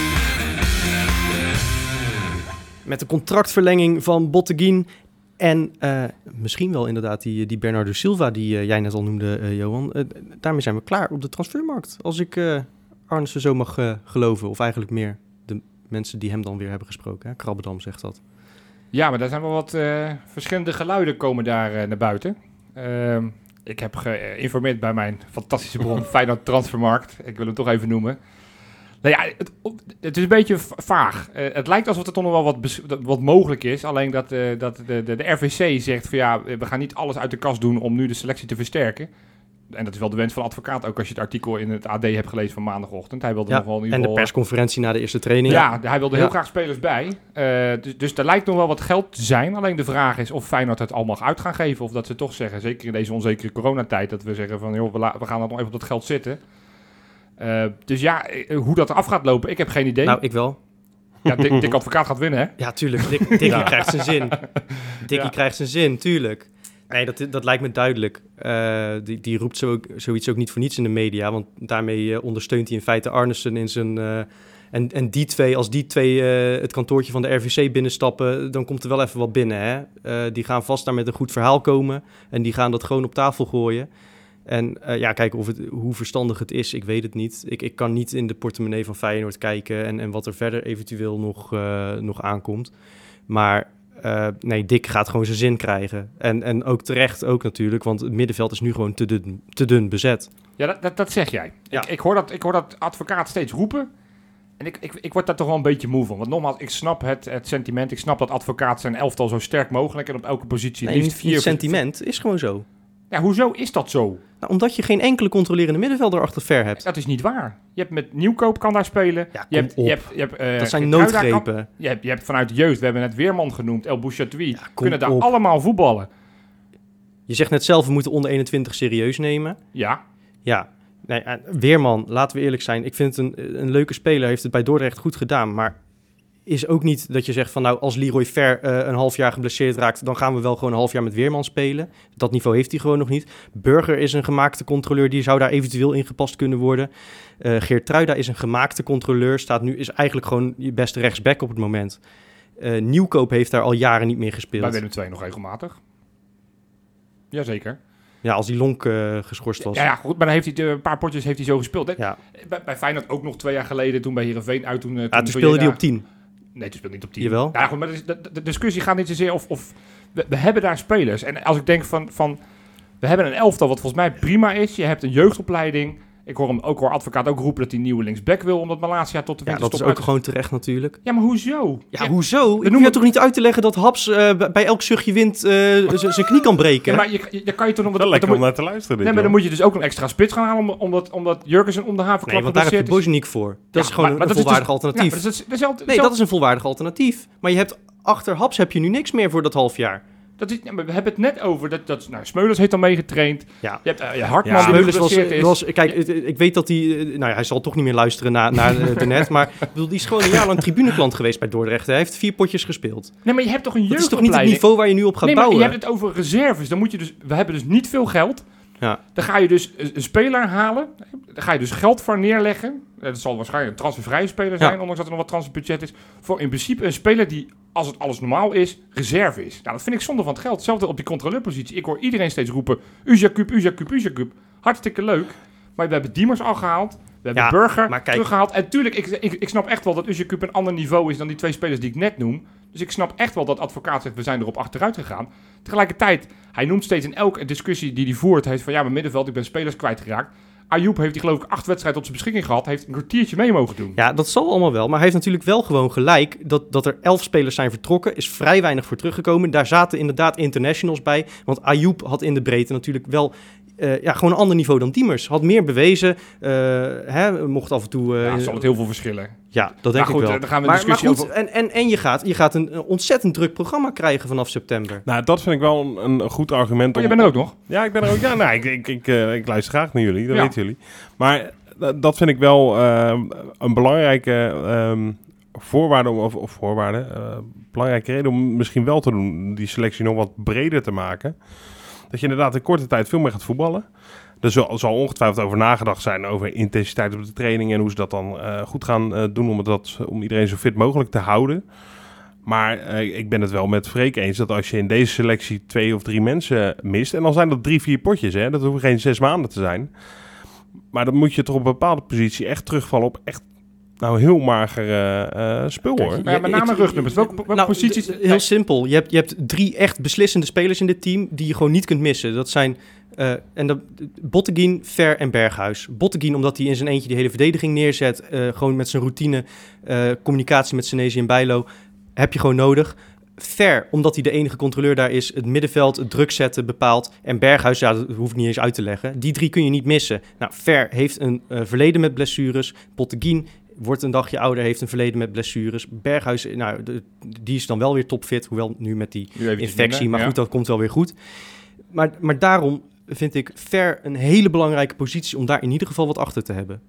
Met de contractverlenging van Botteguin en uh, misschien wel inderdaad die, die Bernardo Silva die uh, jij net al noemde, uh, Johan. Uh, daarmee zijn we klaar op de transfermarkt. Als ik uh, Arnissen zo mag uh, geloven. Of eigenlijk meer de mensen die hem dan weer hebben gesproken. Hè? Krabbedam zegt dat. Ja, maar daar zijn wel wat uh, verschillende geluiden komen daar uh, naar buiten. Uh, ik heb geïnformeerd bij mijn fantastische bron Feyenoord Transfermarkt. Ik wil hem toch even noemen. Nou ja, het, het is een beetje vaag. Uh, het lijkt alsof er toch nog wel wat, bes- wat mogelijk is. Alleen dat, uh, dat de, de, de R V C zegt van ja, we gaan niet alles uit de kast doen om nu de selectie te versterken. En dat is wel de wens van de advocaat, ook als je het artikel in het A D hebt gelezen van maandagochtend. Hij wilde ja, nog wel in ieder en geval, de persconferentie na de eerste training. Ja, hij wilde heel ja. graag spelers bij. Uh, dus, dus er lijkt nog wel wat geld te zijn. Alleen de vraag is of Feyenoord het al mag uit gaan geven. Of dat ze toch zeggen, zeker in deze onzekere coronatijd, dat we zeggen van joh, we, la- we gaan er nog even op dat geld zitten. Uh, dus ja, hoe dat eraf gaat lopen, ik heb geen idee. Nou, ik wel. Ja, Dick, Dick Advocaat gaat winnen, hè? Ja, tuurlijk. Dick, Dickie ja. krijgt zijn zin. Dickie ja. krijgt zijn zin, tuurlijk. Nee, dat, dat lijkt me duidelijk. Uh, die, die roept zo, zoiets ook niet voor niets in de media. Want daarmee uh, ondersteunt hij in feite Arnissen in zijn... Uh, en, en die twee, als die twee uh, het kantoortje van de R V C binnenstappen... dan komt er wel even wat binnen, hè? Uh, die gaan vast daar met een goed verhaal komen. En die gaan dat gewoon op tafel gooien. En uh, ja, kijken of het, hoe verstandig het is, ik weet het niet. Ik, ik kan niet in de portemonnee van Feyenoord kijken... en, en wat er verder eventueel nog, uh, nog aankomt. Maar... Uh, nee, Dick gaat gewoon zijn zin krijgen. En, en ook terecht ook natuurlijk, want het middenveld is nu gewoon te dun, te dun bezet. Ja, dat, dat, dat zeg jij. Ja. Ik, ik, hoor dat, ik hoor dat advocaat steeds roepen. En ik, ik, ik word daar toch wel een beetje moe van. Want nogmaals, ik snap het, het sentiment. Ik snap dat advocaat zijn elftal zo sterk mogelijk... en op elke positie nee, liefst niet, vier... niet sentiment, is gewoon zo. Ja, hoezo is dat zo? Nou, omdat je geen enkele controlerende middenvelder achter ver hebt. Dat is niet waar. Je hebt met Nieuwkoop kan daar spelen. Ja, je hebt, op. je hebt, je hebt, uh, dat zijn Kruida noodgrepen. Kan, je, hebt, je hebt vanuit de jeugd, we hebben net Weerman genoemd, El Bouchatoui. Ja, kunnen daar op. allemaal voetballen. Je zegt net zelf, we moeten onder eenentwintig serieus nemen. Ja. Ja. Nee, Weerman, laten we eerlijk zijn. Ik vind het een, een leuke speler, heeft het bij Dordrecht goed gedaan. Maar is ook niet dat je zegt van nou, als Leroy Fer uh, een half jaar geblesseerd raakt, dan gaan we wel gewoon een half jaar met Weerman spelen. Dat niveau heeft hij gewoon nog niet. Burger is een gemaakte controleur, die zou daar eventueel ingepast kunnen worden. Uh, Geertruida is een gemaakte controleur, staat nu, is eigenlijk gewoon je beste rechtsback op het moment. Uh, Nieuwkoop heeft daar al jaren niet meer gespeeld. Bij Willem twee nog regelmatig. Jazeker. Ja, als die Lonk uh, geschorst was. Ja, ja, goed, maar dan heeft hij de, een paar potjes heeft hij zo gespeeld. Ja. Bij, bij Feyenoord ook nog twee jaar geleden, toen bij Heerenveen uit. Toen, ja, toen, toen speelde hij op tien. Nee, toen speelde niet op tien. Jawel. Ja, goed, maar de, de, de discussie gaat niet zozeer of... of we, we hebben daar spelers. En als ik denk van, van... We hebben een elftal wat volgens mij prima is. Je hebt een jeugdopleiding. Ik hoor hem ook hoor advocaat ook roepen dat hij nieuwe linksback wil, omdat Malasia tot de ja, winterstop... dat is ook uit... gewoon terecht natuurlijk. Ja, maar hoezo? Ja, ja hoezo? Ik hoef je toch niet uit te leggen dat Haps uh, bij elk zuchtje wind uh, zijn knie kan breken? Ja, maar je, je, dan kan je toch nog... Wel lekker om naar te luisteren. Dit, nee, maar dan moet je dus ook een extra spits gaan halen, omdat, omdat Jurgensen om de havenklap Nee, want daar heb je Bozeniek voor. Dat ja, is gewoon maar, maar een dat volwaardig dus, alternatief. Ja, dat is, dat is, dat is, nee, dat is een volwaardig alternatief. Maar je hebt achter Haps heb je nu niks meer voor dat half jaar. Dat is, ja, maar we hebben het net over, dat, dat nou, Smeulers heeft dan meegetraind. Ja. Je hebt uh, je Hartman Ja, die Smeulers was, geblesseerd is. was... Kijk, Ja. ik, ik weet dat hij... uh, Nou ja, hij zal toch niet meer luisteren naar, naar uh, de net. Maar ik bedoel, die is gewoon een jaar lang tribuneklant geweest bij Dordrecht. Hij heeft vier potjes gespeeld. Nee, maar je hebt toch een Dat is toch niet het jeugdopleiding? niveau waar je nu op gaat Nee, maar bouwen? je hebt het over reserves. Dan moet je dus, we hebben dus niet veel geld. Ja. Dan ga je dus een, een speler halen. Dan ga je dus geld voor neerleggen. Dat zal waarschijnlijk een transfervrije speler zijn, Ja. ondanks dat er nog wat transferbudget is. Voor in principe een speler die, als het alles normaal is, reserve is. Nou, dat vind ik zonde van het geld. Hetzelfde op die controleurpositie. Ik hoor iedereen steeds roepen, Uzakup, Uzakup, Uzakup. Hartstikke leuk. Maar we hebben Diemers al gehaald. We hebben Ja, Burger maar kijk- teruggehaald. En tuurlijk, ik, ik, ik snap echt wel dat Uzakup een ander niveau is dan die twee spelers die ik net noem. Dus ik snap echt wel dat advocaat zegt, we zijn erop achteruit gegaan. Tegelijkertijd, hij noemt steeds in elke discussie die hij voert, heeft van ja, mijn middenveld, ik ben spelers kwijtgeraakt. Ayoub heeft hij geloof ik acht wedstrijden op zijn beschikking gehad, heeft een kwartiertje mee mogen doen. Ja, dat zal allemaal wel. Maar hij heeft natuurlijk wel gewoon gelijk dat, dat er elf spelers zijn vertrokken. Is vrij weinig voor teruggekomen. Daar zaten inderdaad internationals bij. Want Ayoub had in de breedte natuurlijk wel uh, ja, gewoon een ander niveau dan Diemers. Had meer bewezen. Uh, hè, mocht af en toe... Uh, Ja, zal het heel veel verschillen. Ja, dat denk Maar goed, ik wel. eh, dan gaan we een maar, maar discussie goed, over... en, en, en je gaat, je gaat een, een ontzettend druk programma krijgen vanaf september. Nou, dat vind ik wel een, een goed argument. Oh, je om- bent er ook nog? Ja, ik ben er ook. Ja, nou, ik, ik, ik, uh, ik luister graag naar jullie, dat Ja. weten jullie. Maar uh, dat vind ik wel uh, een belangrijke um, voorwaarde, om, of, of voorwaarde, uh, belangrijke reden om misschien wel te doen, die selectie nog wat breder te maken. Dat je inderdaad in korte tijd veel meer gaat voetballen. Er zal, zal ongetwijfeld over nagedacht zijn over intensiteit op de training en hoe ze dat dan uh, goed gaan uh, doen om, dat, om iedereen zo fit mogelijk te houden. Maar uh, ik ben het wel met Freek eens dat als je in deze selectie twee of drie mensen mist, en dan zijn dat drie, vier potjes, hè, dat hoeven geen zes maanden te zijn. Maar dan moet je toch op een bepaalde positie echt terugvallen op echt nou heel mager uh, uh, spul, Kijk, hoor. Ja, met name ik- rugnummers. Welke, welke Nou, posities... d- heel simpel. Je hebt, je hebt drie echt beslissende spelers in dit team die je gewoon niet kunt missen. Dat zijn uh, en dat, Botteguin, Ver en Berghuis. Botteguin omdat hij in zijn eentje die hele verdediging neerzet. Uh, gewoon met zijn routine, uh, communicatie met Senesi en Bijlo. Heb je gewoon nodig. Ver, omdat hij de enige controleur daar is, het middenveld, het druk zetten bepaalt. En Berghuis, ja, dat hoef ik niet eens uit te leggen. Die drie kun je niet missen. Nou, Ver heeft een uh, verleden met blessures. Botteguin wordt een dagje ouder, heeft een verleden met blessures. Berghuis, nou, de, die is dan wel weer topfit, hoewel nu met die Nu eventjes infectie. minder, Maar ja. goed, dat komt wel weer goed. Maar, maar daarom vind ik Ver een hele belangrijke positie om daar in ieder geval wat achter te hebben.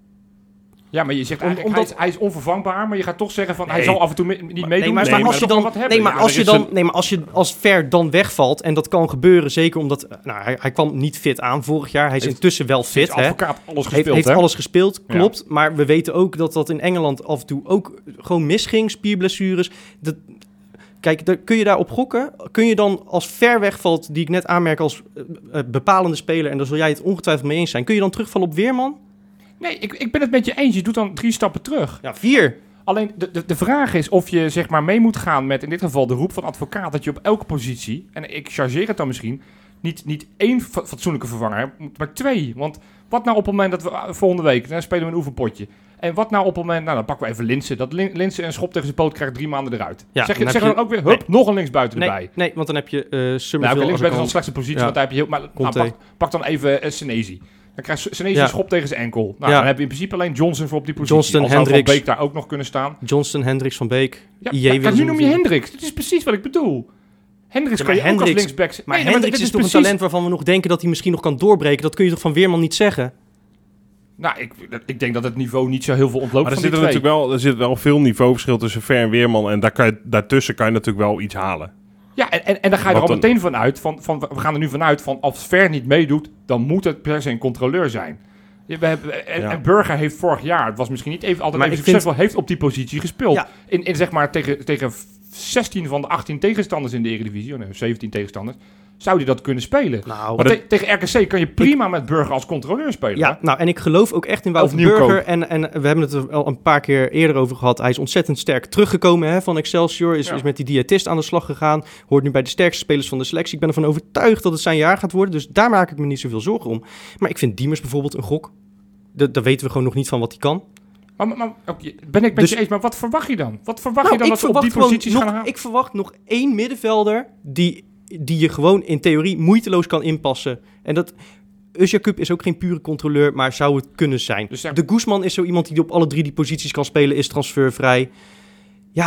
Ja, maar je zegt Om- eigenlijk, omdat- hij, is, hij is onvervangbaar, maar je gaat toch zeggen van hij Nee. zal af en toe me- niet meedoen. Nee, maar, dus maar dan als je moet toch dan, wel wat hebben. nee, maar Ja, als er je is dan, een- nee, maar als je als Ver dan wegvalt en dat kan gebeuren, zeker omdat, nou, hij, hij kwam niet fit aan vorig jaar. Hij is Heeft- intussen wel heeft fit, hè? advocaat alles Heeft, gespeeld, heeft hè? alles gespeeld, Ja. klopt. Maar we weten ook dat dat in Engeland af en toe ook gewoon misging, spierblessures. Dat, kijk, daar, kun je daarop gokken? Kun je dan als Ver wegvalt, die ik net aanmerk als uh, uh, bepalende speler, en daar zul jij het ongetwijfeld mee eens zijn, kun je dan terugvallen op Weerman? Nee, ik, ik ben het met je eens. Je doet dan drie stappen terug. Ja, vier. Alleen de, de, de vraag is of je zeg maar mee moet gaan met in dit geval de roep van advocaat dat je op elke positie, en ik chargeer het dan misschien, niet, niet één fa- fatsoenlijke vervanger hebt, maar twee. Want wat nou op het moment dat we uh, volgende week, dan spelen we een oefenpotje. En wat nou op het moment, nou dan pakken we even Linsen. Dat Lin- Linsen een schop tegen zijn poot krijgt drie maanden eruit. Ja, zeg je, dan zeg heb je dan je- ook weer, hup, nog een linksbuiten Nee, erbij. nee, want dan heb je uh, Nou, Summerville oké, linksbuiten is als dan een de slechtste positie, Ja. want daar heb je heel... Maar, nou, Conte. pak, pak dan even uh, Senesi. Dan krijgt Senesi Ja. een schop tegen zijn enkel. Nou, Ja. dan heb je in principe alleen Johnson voor op die positie. Johnston, Al zou Van Hendricks. Beek daar ook nog kunnen staan. Johnston, Hendricks, Van Beek. Ja, I J ja, kijk, willen nu ze noem je doen. Hendricks. Dat is precies wat ik bedoel. Hendricks Ja, kan maar je ook als Hendricks- linksback... Maar Nee, nee, Hendricks dit is toch precies- een talent waarvan we nog denken dat hij misschien nog kan doorbreken. Dat kun je toch van Weerman niet zeggen? Nou, ik, ik denk dat het niveau niet zo heel veel ontloopt Maar er van zit die er twee. natuurlijk wel, er zit wel veel niveauverschil tussen Ver en Weerman. En daar kan je, daartussen kan je natuurlijk wel iets halen. Ja, en, en, en dan ga je er Wat al dan? meteen vanuit, van, van, we gaan er nu vanuit van als Ver niet meedoet, dan moet het per se een controleur zijn. Ja, we hebben, en, Ja. en Burger heeft vorig jaar, het was misschien niet even altijd Maar even ik vind- succesvol, heeft op die positie gespeeld. Ja. In, in zeg maar tegen, tegen zestien van de achttien tegenstanders in de Eredivisie, oh nee, zeventien tegenstanders, zou hij dat kunnen spelen. Nou, Want te- tegen R K C kan je prima met Burger als controleur spelen. ja, hè? nou, en ik geloof ook echt in Wouter Of Nieuwkoop. Burger. En, en we hebben het er al een paar keer eerder over gehad. Hij is ontzettend sterk teruggekomen hè, van Excelsior. Is, Ja. is met die diëtist aan de slag gegaan. Hoort nu bij de sterkste spelers van de selectie. Ik ben ervan overtuigd dat het zijn jaar gaat worden. Dus daar maak ik me niet zoveel zorgen om. Maar ik vind Diemers bijvoorbeeld een gok. Dat, daar weten we gewoon nog niet van wat hij kan. Maar, maar, maar oké, ben ik met Dus- je eens, maar wat verwacht je dan? Wat verwacht Nou, je dan ik dat ze op die verwacht gewoon posities nog, gaan halen? Ik verwacht nog één middenvelder die, die je gewoon in theorie moeiteloos kan inpassen. En dat... Özcakup is ook geen pure controleur, maar zou het kunnen zijn. Dus zeg- De Guzman is zo iemand die op alle drie die posities kan spelen, is transfervrij. Ja,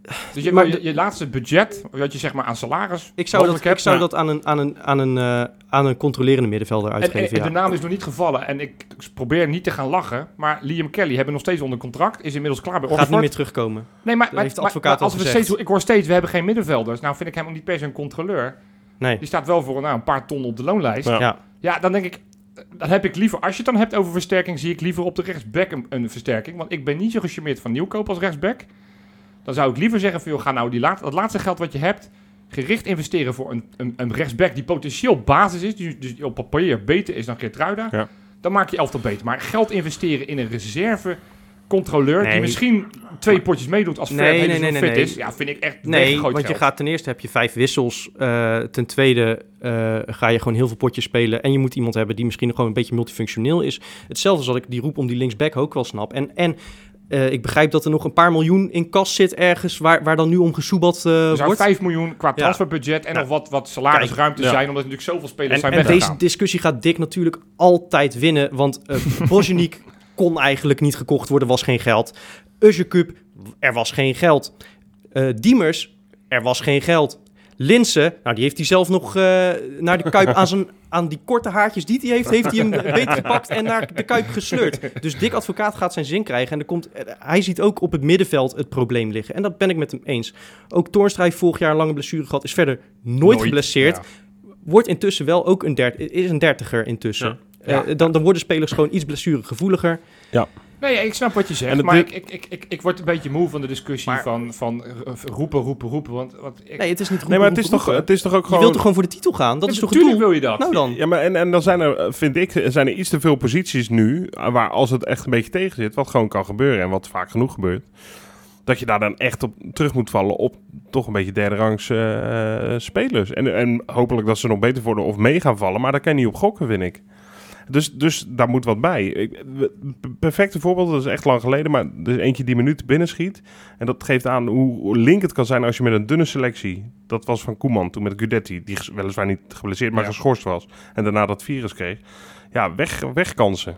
Dus je, Maar je, de- je laatste budget, wat je zeg maar aan salaris Ik zou dat, mogelijk hebt, ik zou nou, dat aan, een, aan, een, aan, een, uh, aan een controlerende middenvelder en, uitgeven, en, en ja. de naam is nog niet gevallen. En ik probeer niet te gaan lachen. Maar Liam Kelly hebben we nog steeds onder contract. Is inmiddels klaar bij Gaat Oxford. niet meer terugkomen. Nee, maar, Dat maar, heeft de maar- advocaat maar al als we gezegd. steeds, ik hoor steeds, we hebben geen middenvelders. Nou vind ik hem ook niet per se een controleur. Nee, Die staat wel voor nou, een paar ton op de loonlijst. Ja. Ja. ja. dan denk ik, dan heb ik liever, als je het dan hebt over versterking, zie ik liever op de rechtsback een, een versterking. Want ik ben niet zo gecharmeerd van Nieuwkoop als rechtsback. Dan zou ik liever zeggen van, joh, ga nou die laat, dat laatste geld wat je hebt, gericht investeren voor een, een, een rechtsback die potentieel basis is, dus, dus op papier beter is dan Geertruida. Ja. Dan maak je elftal beter. Maar geld investeren in een reserve controleur Nee. die misschien twee potjes meedoet als Nee, Ver het hele nee, nee, seizoen nee, fit nee. is. Ja, vind ik echt Nee, weggegooid want je geld. gaat ten eerste heb je vijf wissels. Uh, ten tweede uh, ga je gewoon heel veel potjes spelen. En je moet iemand hebben die misschien gewoon een beetje multifunctioneel is. Hetzelfde als dat ik die roep om die linksback ook wel snap. En, en uh, ik begrijp dat er nog een paar miljoen in kas zit ergens waar, waar dan nu om gesoebeld uh, Er zou wordt. vijf miljoen qua Ja. transferbudget en Ja. nog wat, wat salarisruimte Kijk, ja. zijn, omdat er natuurlijk zoveel spelers En, zijn en deze weggegaan. discussie gaat Dick natuurlijk altijd winnen. Want uh, Bozeniek kon eigenlijk niet gekocht worden, was geen geld. Özcup, er was geen geld. Uh, Diemers, er was geen geld. Linssen, nou die heeft hij zelf nog uh, naar de Kuip aan, zijn, aan die korte haartjes die hij heeft, heeft hij hem beter gepakt en naar de Kuip gesleurd. Dus Dick Advocaat gaat zijn zin krijgen en er komt, hij ziet ook op het middenveld het probleem liggen. En dat ben ik met hem eens. Ook Toornstra heeft vorig jaar een lange blessure gehad, is verder nooit, nooit geblesseerd. Ja. Wordt intussen wel ook een, dert, is een dertiger intussen. Ja. Ja. Uh, dan, dan worden spelers gewoon iets blessuregevoeliger. Ja. Nee, ik snap wat je zegt, En maar dit... ik, ik, ik, ik, ik word een beetje moe van de discussie maar... van, van roepen, roepen, roepen. Want, want ik... Nee, het is niet roepen, Nee, maar het is, roepen, toch, het is toch ook gewoon... Je wilt toch gewoon voor de titel gaan? Dat ja, is toch het doel? wil je dat. Nou dan. Ja, maar en, en dan zijn er, vind ik, zijn er iets te veel posities nu, waar als het echt een beetje tegen zit, wat gewoon kan gebeuren en wat vaak genoeg gebeurt, dat je daar dan echt op terug moet vallen op toch een beetje derde rangs uh, spelers. En, en hopelijk dat ze nog beter worden of mee gaan vallen, maar daar kan je niet op gokken, vind ik. Dus, dus daar moet wat bij. Ik, perfecte voorbeeld, dat is echt lang geleden, maar er is eentje die minuten binnenschiet. En dat geeft aan hoe, hoe link het kan zijn als je met een dunne selectie, dat was van Koeman toen met Gudetti, die weliswaar niet geblesseerd, maar ja. geschorst was. En daarna dat virus kreeg. Ja, weg, wegkansen.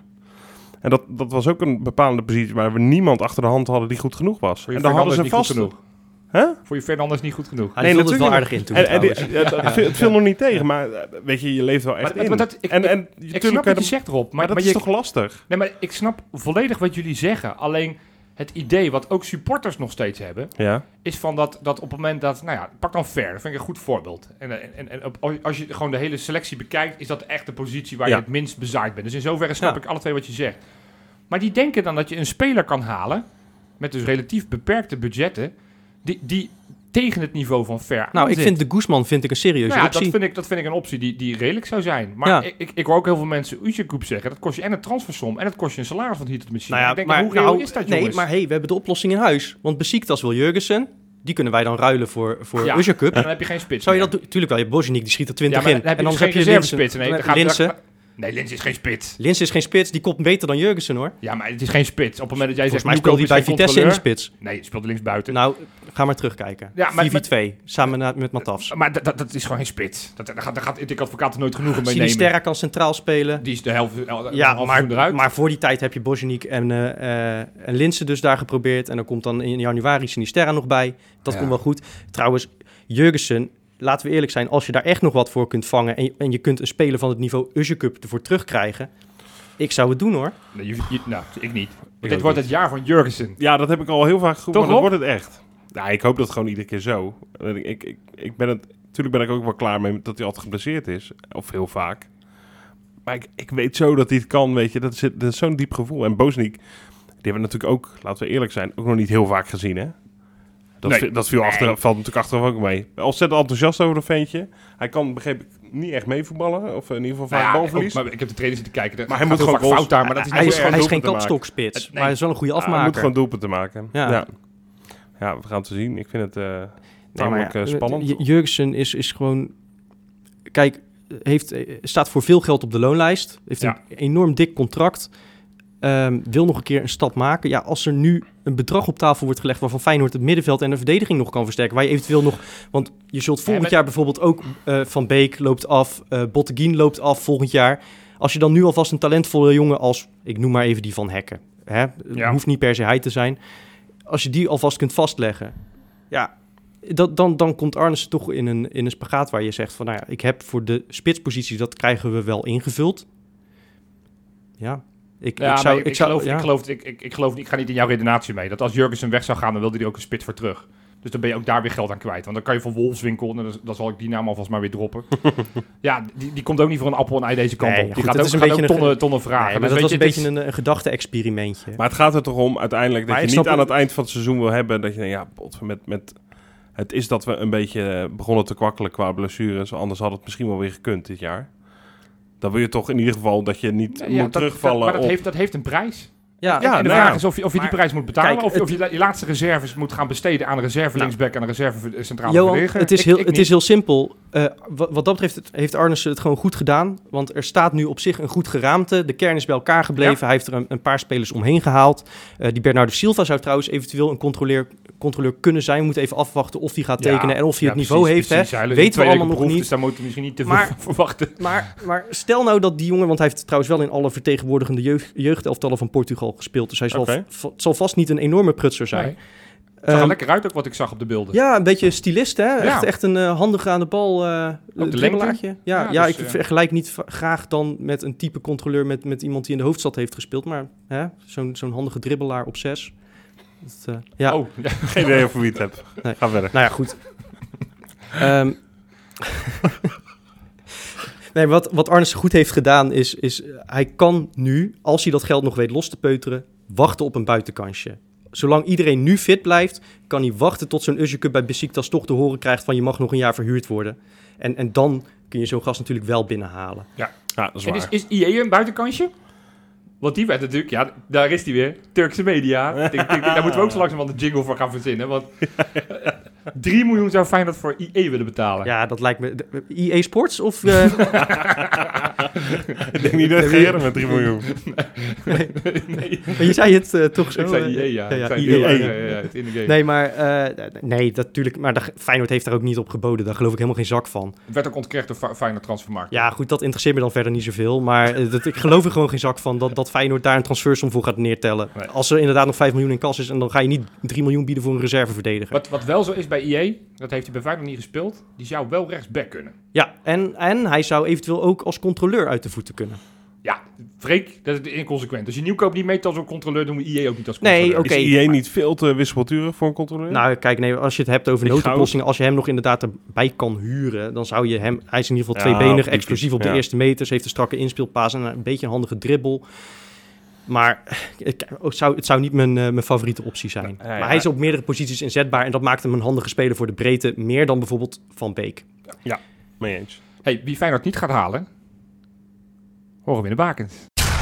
En dat, dat was ook een bepalende positie waar we niemand achter de hand hadden die goed genoeg was. Voor je en dan hadden ze niet vast... goed genoeg. Huh? Voor je Fernandes niet goed genoeg. Hij nee, vult het wel aardig in toen. En, en, en, het, het viel nog niet tegen, maar weet je, je leeft wel echt maar, in. Maar dat, ik, en, en, ik, ik snap wat je zegt, Rob. Maar, maar dat maar is je, toch lastig? Nee, maar ik snap volledig wat jullie zeggen. Alleen het idee wat ook supporters nog steeds hebben, ja. is van dat, dat op het moment dat, nou ja, pak dan Ver, dat vind ik een goed voorbeeld. En, en, en op, als je gewoon de hele selectie bekijkt, is dat echt de positie waar ja. je het minst bezaaid bent. Dus in zoverre snap ja. ik alle twee wat je zegt. Maar die denken dan dat je een speler kan halen, met dus relatief beperkte budgetten, die, die tegen het niveau van Ver Nou, ik zit. vind de Guzman vind ik een serieuze nou ja, optie. dat vind ik, dat vind ik een optie die, die redelijk zou zijn. Maar ja. ik, ik, ik hoor ook heel veel mensen Özcup zeggen, dat kost je en een transfersom en dat kost je een salaris van hier tot de machine. Nou ja, ik denk, maar, hoe reëel nou, is dat, nee, jongens? maar hey, we hebben de oplossing in huis. Want Besiktas wil Jurgensen. Die kunnen wij dan ruilen voor, voor ja, Özcup. dan heb je geen spits Zou je meer. dat doen? Tuurlijk wel, je hebt Bozeniek, die schiet er twintig ja, maar in. Dan heb je en dus dan geen heb je reservespits. Nee, dan gaat- Linssen. dan- Nee, Linssen is geen spits. Linssen is geen spits, die komt beter dan Jurgensen hoor. Ja, maar het is geen spits. Op het moment dat jij Volgens zegt, mij speelde hij bij Nieuwkoop is Vitesse in de geen spits. Nee, je speelde links buiten. Nou, ga maar terugkijken. Ja, maar- vier vier twee, samen na, met Matafs. maar dat, dat, dat is gewoon geen spits. Dat, daar gaat, daar gaat Dick Advocaat er nooit genoegen mee nemen. Sinisterra kan centraal spelen. Die is de helft, de Ja, half maar, eruit. maar voor die tijd heb je Bozeniek en, uh, uh, en Linssen dus daar geprobeerd. En dan komt dan in januari Sinisterra nog bij. Dat Ja. komt wel goed. Trouwens, Jurgensen, laten we eerlijk zijn, als je daar echt nog wat voor kunt vangen en je, en je kunt een speler van het niveau Özcup ervoor terugkrijgen, ik zou het doen hoor. Nee, je, je, nou, ik niet. Ik Dit wordt niet. het jaar van Jurgensen. Ja, dat heb ik al heel vaak geroepen, Toch, maar dat Rob? wordt het echt. Ja, ik hoop dat gewoon iedere keer zo. Ik, ik, ik, ik ben het, natuurlijk ben ik ook wel klaar mee dat hij altijd geblesseerd is. Of heel vaak. Maar ik, ik weet zo dat hij het kan, weet je. Dat is, dat is zo'n diep gevoel. En Bozeniek, die hebben we natuurlijk ook, laten we eerlijk zijn, ook nog niet heel vaak gezien, hè. Dat, Nee. vi- dat viel Nee. achter, valt natuurlijk achteraf ook mee. Ontzettend enthousiast over dat ventje. Hij kan, begreep ik, niet echt meevoetballen. Of in ieder geval vaak Nou ja, balverlies. ook- maar ik heb de trainer zitten kijken. Dat Maar hij gaat moet heel gewoon vaak goals- fout daar, maar dat is hij, niet is, zo gewoon hij is geen doelpunten kapstokspits, maken. maar hij is wel een goede Ja, afmaker. hij moet gewoon doelpunten maken. Ja. Ja. Ja, we gaan het zien. Ik vind het uh, Nee, tamelijk maar uh, ja, spannend. J- Jurgensen is, is gewoon... Kijk, heeft, eh, staat voor veel geld op de loonlijst. Heeft Ja. een enorm dik contract. Um, wil nog een keer een stap maken. Ja, als er nu een bedrag op tafel wordt gelegd waarvan Feyenoord het middenveld en de verdediging nog kan versterken, waar je eventueel nog... Want je zult volgend maar- jaar bijvoorbeeld ook uh, Van Beek loopt af, uh, Botteguin loopt af volgend jaar. Als je dan nu alvast een talentvolle jongen als, ik noem maar even die Van Hekken, hè? Ja. Hoeft niet per se hij te zijn. Als je die alvast kunt vastleggen, ja, dat, dan, dan komt Arnissen toch in een, in een spagaat waar je zegt van, nou ja, ik heb voor de spitspositie, dat krijgen we wel ingevuld. Ja, ik, Ja, ik zou... ik, Ik, zou geloof, ja. ik, geloof, ik, ik, ik geloof niet, ik ga niet in jouw redenatie mee. Dat als Jurgensen weg zou gaan, dan wilde hij ook een spits voor terug. Dus dan ben je ook daar weer geld aan kwijt. Want dan kan je van Wolfswinkel, en dan, dan zal ik die naam alvast maar weer droppen. ja, die, die komt ook niet voor een appel en ei deze kant Nee, op. Die goed, gaat het ook, is een gaat beetje ook een tonnen, ge- tonnen vragen. Nee, maar Dus dat weet was je, een het beetje is- een, een gedachte-experimentje. Maar het gaat er toch om uiteindelijk dat Maar je ik niet snap aan het- het eind van het seizoen wil hebben dat je denkt, ja, pot, met, met, het is dat we een beetje begonnen te kwakkelen qua blessures. Anders had het misschien wel weer gekund dit jaar. Dan wil je toch in ieder geval dat je niet Ja, moet dat- terugvallen dat, maar dat op... heeft, dat heeft een prijs. Ja, Ja, en de nou vraag ja. is of je, of je die Maar prijs moet betalen, kijk, of je, het- of je je laatste reserves moet gaan besteden aan een reserve linksback en een reserve eh, centrale Johan, verdediger. het is Ik- heel, ik het niet. is heel simpel. Uh, wat, wat dat betreft het- heeft Arnissen het gewoon goed gedaan. Want er staat nu op zich een goed geraamte. De kern is bij elkaar gebleven. Ja. Hij heeft er een, een paar spelers omheen gehaald. Uh, die Bernardo Silva zou trouwens eventueel een controleur, controleur kunnen zijn. We moeten even afwachten of hij gaat Ja, tekenen en of hij ja, het niveau precies, heeft. precies. Hè. Hij heeft Weten twee we allemaal weken nog beproefd, niet. Dus daar moeten we misschien niet te Maar- veel verwachten. Maar, maar stel nou dat die jongen, want hij heeft trouwens wel in alle vertegenwoordigende jeugd, jeugdelftallen van Portugal gespeeld. Dus hij zal, Oké. v- het zal vast niet een enorme prutser zijn. Nee. Het zag er Ehm, lekker uit ook wat ik zag op de beelden. Ja, een beetje stylist, hè? Echt, Ja. echt een uh, handige aan de bal uh, Ook de dribbelaartje. lengte. Ja, Ja, ja, dus, ik uh, vergelijk niet v- graag dan met een type controleur met, met iemand die in de hoofdstad heeft gespeeld. Maar hè, zo'n zo'n handige dribbelaar op zes. Dat, uh, ja. Oh, ja. Geen idee over wie het hebt. Nee. Ga verder. Nou ja, goed. um, nee, wat, wat Arnissen goed heeft gedaan is, is... Hij kan nu, als hij dat geld nog weet los te peuteren, wachten op een buitenkansje. Zolang iedereen nu fit blijft, kan hij wachten tot zo'n Özcan bij Besiktas toch te horen krijgt van je mag nog een jaar verhuurd worden. En, en dan kun je zo'n gast natuurlijk wel binnenhalen. Ja, dat is En waar. is, is I E een buitenkansje? Want die werd natuurlijk, ja, daar is die weer. Turkse media. Ik denk, ik, daar moeten we ook zo langzamerhand de jingle voor gaan verzinnen. Want drie miljoen zou Feyenoord voor I E willen betalen. Ja, dat lijkt me... de- I E Sports of... Uh, Ik denk niet dat Gerard met drie miljoen. nee, maar je zei het uh, toch zo. ik zei uh, I E, ja. ja, ja, Ik zei I E. I E, ja, ja, ja, het in de game. Nee, maar... Uh, nee, natuurlijk. Maar de, Feyenoord heeft daar ook niet op geboden. Daar geloof ik helemaal geen zak van. Het werd ook ontkrecht door Fe- Feyenoord Transfermarkt. Ja, goed, dat interesseert me dan verder niet zoveel. Maar uh, dat, ik geloof er gewoon geen zak van dat, dat Feyenoord daar een transfersom voor gaat neertellen. Nee. Als er inderdaad nog vijf miljoen in kas is... en dan ga je niet drie miljoen bieden voor een reserveverdediger. Wat, wat wel zo is bij I E, dat heeft hij bij Feyenoord niet gespeeld, die zou wel rechtsback kunnen. Ja, en, en hij zou eventueel ook als controleur uit de voeten kunnen. Ja, Freek, dat is inconsequent. Als je nieuwkoop niet meet als een controleur, doen we I E ook niet als Nee, controleur. oké. Is I E niet veel te wisselturig voor een controleur? Nou, kijk, nee, als je het hebt over Ik noodoplossingen... als je hem nog inderdaad erbij kan huren... dan zou je hem... Hij is in ieder geval Ja, tweebenig, op die explosief op de ja. eerste meters... heeft een strakke inspeelpaas en een beetje een handige dribbel... Maar ik, het, zou, het zou niet mijn, uh, mijn favoriete optie zijn. Ja, ja, maar hij is op meerdere posities inzetbaar... en dat maakt hem een handige speler voor de breedte... meer dan bijvoorbeeld Van Beek. Mee eens. Hey, wie Feyenoord niet gaat halen, horen we in de bakens.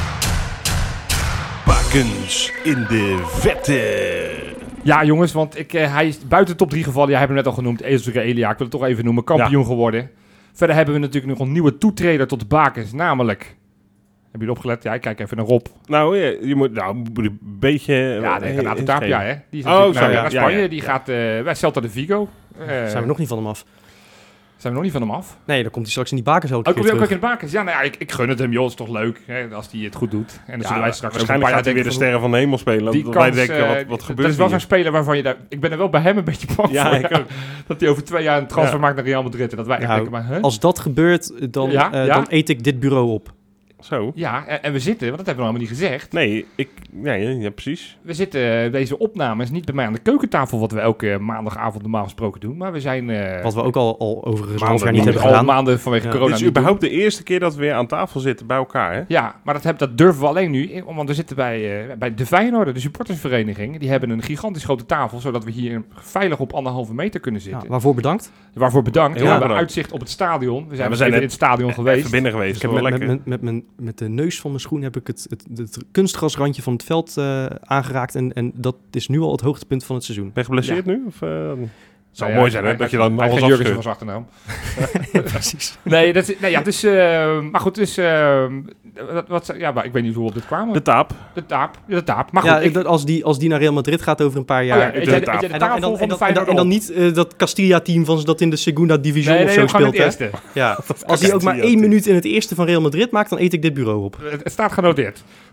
Bakens in de vette. Ja, jongens, want ik, uh, hij is buiten de top drie gevallen. Jij hebt hem net al genoemd, Ezra Elia. Ik wil het toch even noemen. Kampioen geworden. Verder hebben we natuurlijk nog een nieuwe toetreder tot de bakens. Namelijk... Heb je erop gelet? Ja, ik kijk even naar Rob. Nou, je, je moet nou, moet een beetje... Ja, nee, Renato Tapia, hè. Die is Oh, natuurlijk zo, naar, ja. naar Spanje. Ja, ja. Die gaat uh, bij Celta de Vigo. Uh, Zijn we nog niet van hem af? zijn we nog niet van hem af? Nee, dan komt hij straks in die bakens elke Oh, keer kom je ook terug. in de bakens? Ja, nou ja, ik, ik gun het hem, joh. Het is toch leuk, hè, als hij het goed doet. En dan Ja, zullen wij straks over een waarschijnlijk paar jaar gaat hij weer de denken van, sterren van de hemel spelen. die Dat kans, wij denken, eh, wat, wat dat gebeurt is wel zo'n hier? speler waarvan je daar... Ik ben er wel bij hem een beetje bang Ja, voor. ik dat, dat hij over twee jaar een transfer Ja. maakt naar Real Madrid. En dat wij echt Nou, denken, maar... Huh? Als dat gebeurt, dan, Ja, uh, ja. dan eet ik dit bureau op. Zo. Ja, en, en we zitten, want dat hebben we nog helemaal niet gezegd. Nee, ik... Nee, ja, precies. We zitten, uh, deze opnames, niet bij mij aan de keukentafel, wat we elke maandagavond normaal gesproken doen. Maar we zijn... Uh, Wat we ook al, al overigens Maanden half jaar niet niet al hebben gedaan. maanden vanwege Ja. corona Dit is niet doen. überhaupt de eerste keer dat we weer aan tafel zitten bij elkaar, hè? Ja, maar dat, heb, dat durven we alleen nu, want we zitten bij, uh, bij de Feyenoord, de supportersvereniging. Die hebben een gigantisch grote tafel, zodat we hier veilig op anderhalve meter kunnen zitten. Ja, waarvoor bedankt. Waarvoor bedankt. Heel We hebben bedankt. uitzicht op het stadion. We zijn, Ja, we we zijn even net in het stadion geweest. Even binnen geweest. Ik heb wel met, met, lekker. met, met, mijn- met de neus van mijn schoen heb ik het, het, het kunstgrasrandje van het veld uh, aangeraakt. En, en dat is nu al het hoogtepunt van het seizoen. Ben je geblesseerd nu? Of, uh, het zou Nou ja, mooi zijn, hè? hij- Dat je hij- dan hij alles heeft geen Jurgensen afscheurt. als achternaam. Precies. Nee, dat is, nee, ja, dus, uh, maar goed, dus, uh, wat, wat, ja, maar ik weet niet hoe we op dit kwamen. De taap. De taap, ja, de taap. Maar goed, Ja, ik, dat als, die, als die naar Real Madrid gaat over een paar jaar. oh ja, de eet jij de, tafel. eet jij de en, dan, en, tafel dan, van en, de dan, en, dan, Feyenoord en dan op? niet uh, dat Castilla-team van dat in de Segunda Division Nee, of nee, zo we gaan speelt. het hè? eerste. Ja. Als hij ook maar Castilla-team. één minuut in het eerste van Real Madrid maakt, dan eet ik dit bureau op. Het het staat genoteerd.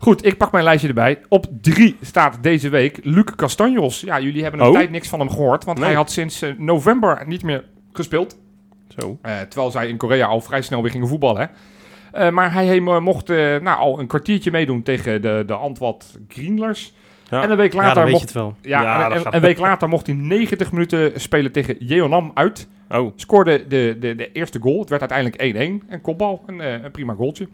Goed, ik pak mijn lijstje erbij. Op drie staat deze week Luc Castanjos. Ja, jullie hebben een Oh. tijd niks van hem gehoord, want Nee. hij had sinds uh, november niet meer gespeeld. Zo. Uh, terwijl zij in Korea al vrij snel weer gingen voetballen. Hè. Uh, maar hij he, mocht uh, nou, al een kwartiertje meedoen tegen de, de Antwerp Greenlers. Ja. En een week Ja, later dan weet je mocht het wel. Ja, Ja, en, dat en- gaat- een week later mocht hij negentig minuten spelen tegen Jeonnam uit. Oh, Scoorde de, de, de eerste goal. Het werd uiteindelijk één-één. Een kopbal. Een, uh, een prima goaltje.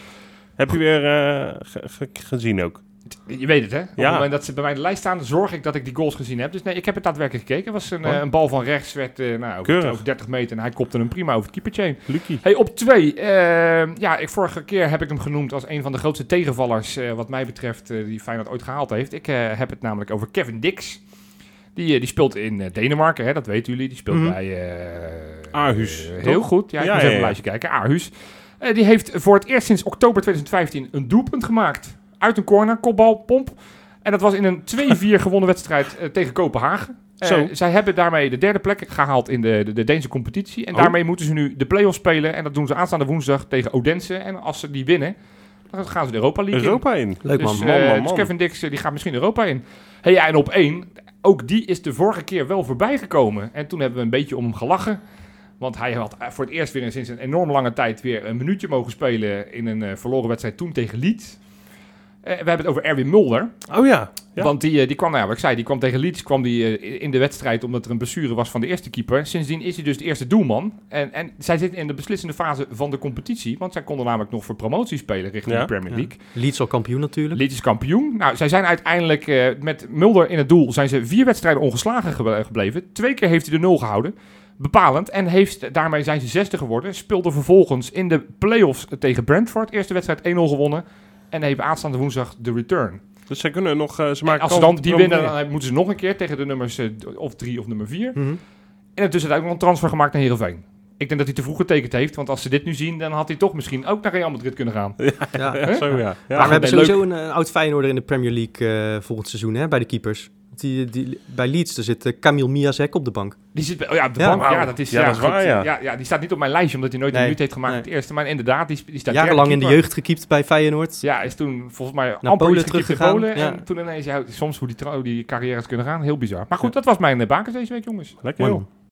heb je weer uh, ge- ge- gezien ook? Je weet het, hè? Op Ja. het moment dat ze bij mij in de lijst staan, zorg ik dat ik die goals gezien heb. Dus nee, ik heb het daadwerkelijk gekeken. Het was een, Oh. uh, een bal van rechts, werd uh, nou, over, Keurig. over dertig meter. En hij kopte hem prima over het keepertje heen. Lucky. Hey, op twee. Uh, ja, ik, vorige keer heb ik hem genoemd als een van de grootste tegenvallers, uh, wat mij betreft, uh, die Feyenoord ooit gehaald heeft. Ik uh, heb het namelijk over Kevin Dix. Die, uh, die speelt in uh, Denemarken, hè, dat weten jullie. Die speelt Mhm. bij... Uh, Aarhus, uh, toch? heel goed. Ja, ik Ja, moet ja, even een ja. lijstje kijken. Aarhus. Uh, die heeft voor het eerst sinds oktober twintig vijftien een doelpunt gemaakt. Uit een corner, kopbal, pomp. En dat was in een twee vier gewonnen wedstrijd uh, tegen Kopenhagen. Uh, Zo. zij hebben daarmee de derde plek gehaald in de, de, de Deense competitie. En Oh. daarmee moeten ze nu de play-offs spelen. En dat doen ze aanstaande woensdag tegen Odense. En als ze die winnen, dan gaan ze de Europa League in. Europa in. Leuk Dus, man. eh, Man, man, dus man. Kevin Dix uh, die gaat misschien Europa in. Hey, ja, en op één, ook die is de vorige keer wel voorbij gekomen. En toen hebben we een beetje om hem gelachen. Want hij had voor het eerst weer sinds een enorm lange tijd weer een minuutje mogen spelen in een uh, verloren wedstrijd toen tegen Leeds. Uh, we hebben het over Erwin Mulder. Oh ja. Ja. Want die, uh, die kwam, nou ja, wat ik zei, die kwam tegen Leeds kwam die, uh, in de wedstrijd omdat er een blessure was van de eerste keeper. Sindsdien is hij dus de eerste doelman. En, en zij zitten in de beslissende fase van de competitie. Want zij konden namelijk nog voor promotie spelen richting Ja. de Premier Ja. League. Leeds al kampioen natuurlijk. Leeds is kampioen. Nou, zij zijn uiteindelijk uh, met Mulder in het doel zijn ze vier wedstrijden ongeslagen ge- gebleven. Twee keer heeft hij de nul gehouden. Bepalend. En heeft, daarmee zijn ze zesde geworden. Speelde vervolgens in de play-offs tegen Brentford. Eerste wedstrijd één nul gewonnen. En heeft aanstaande woensdag de return. Dus zij kunnen nog... Uh, ze En maken als ze kans dan op die de winnen, promoveren. dan moeten ze nog een keer tegen de nummers uh, of drie of nummer vier. Mhm. En intussen heeft hij ook nog een transfer gemaakt naar Heerenveen. Ik denk dat hij te vroeg getekend heeft. Want als ze dit nu zien, dan had hij toch misschien ook naar Real Madrid kunnen gaan. Ja. Ja, zo ja. ja. Maar we goed, hebben nee, sowieso een, een oud Feyenoorder in de Premier League uh, volgend seizoen hè, bij de keepers. Die, die, bij Leeds daar zit uh, Kamil Miazek op de bank. Die zit bij, oh ja, op de Ja. bank. Ja, Wauw. dat is, Ja, dat is goed. waar, ja. ja. Ja, die staat niet op mijn lijstje, omdat hij nooit Nee, een minuut heeft gemaakt nee. in het eerste. Maar inderdaad, die, die staat Jarenlang derde in de keeper. jeugd gekiept bij Feyenoord. Ja, is toen volgens mij Naar amper Polen iets gekiept in teruggegaan, Polen. ja. En toen ineens, ja, soms hoe die, tra- hoe die carrières kunnen gaan. Heel bizar. Maar goed, dat was mijn uh, bakens deze week, jongens. Lekker Mooi joh. man.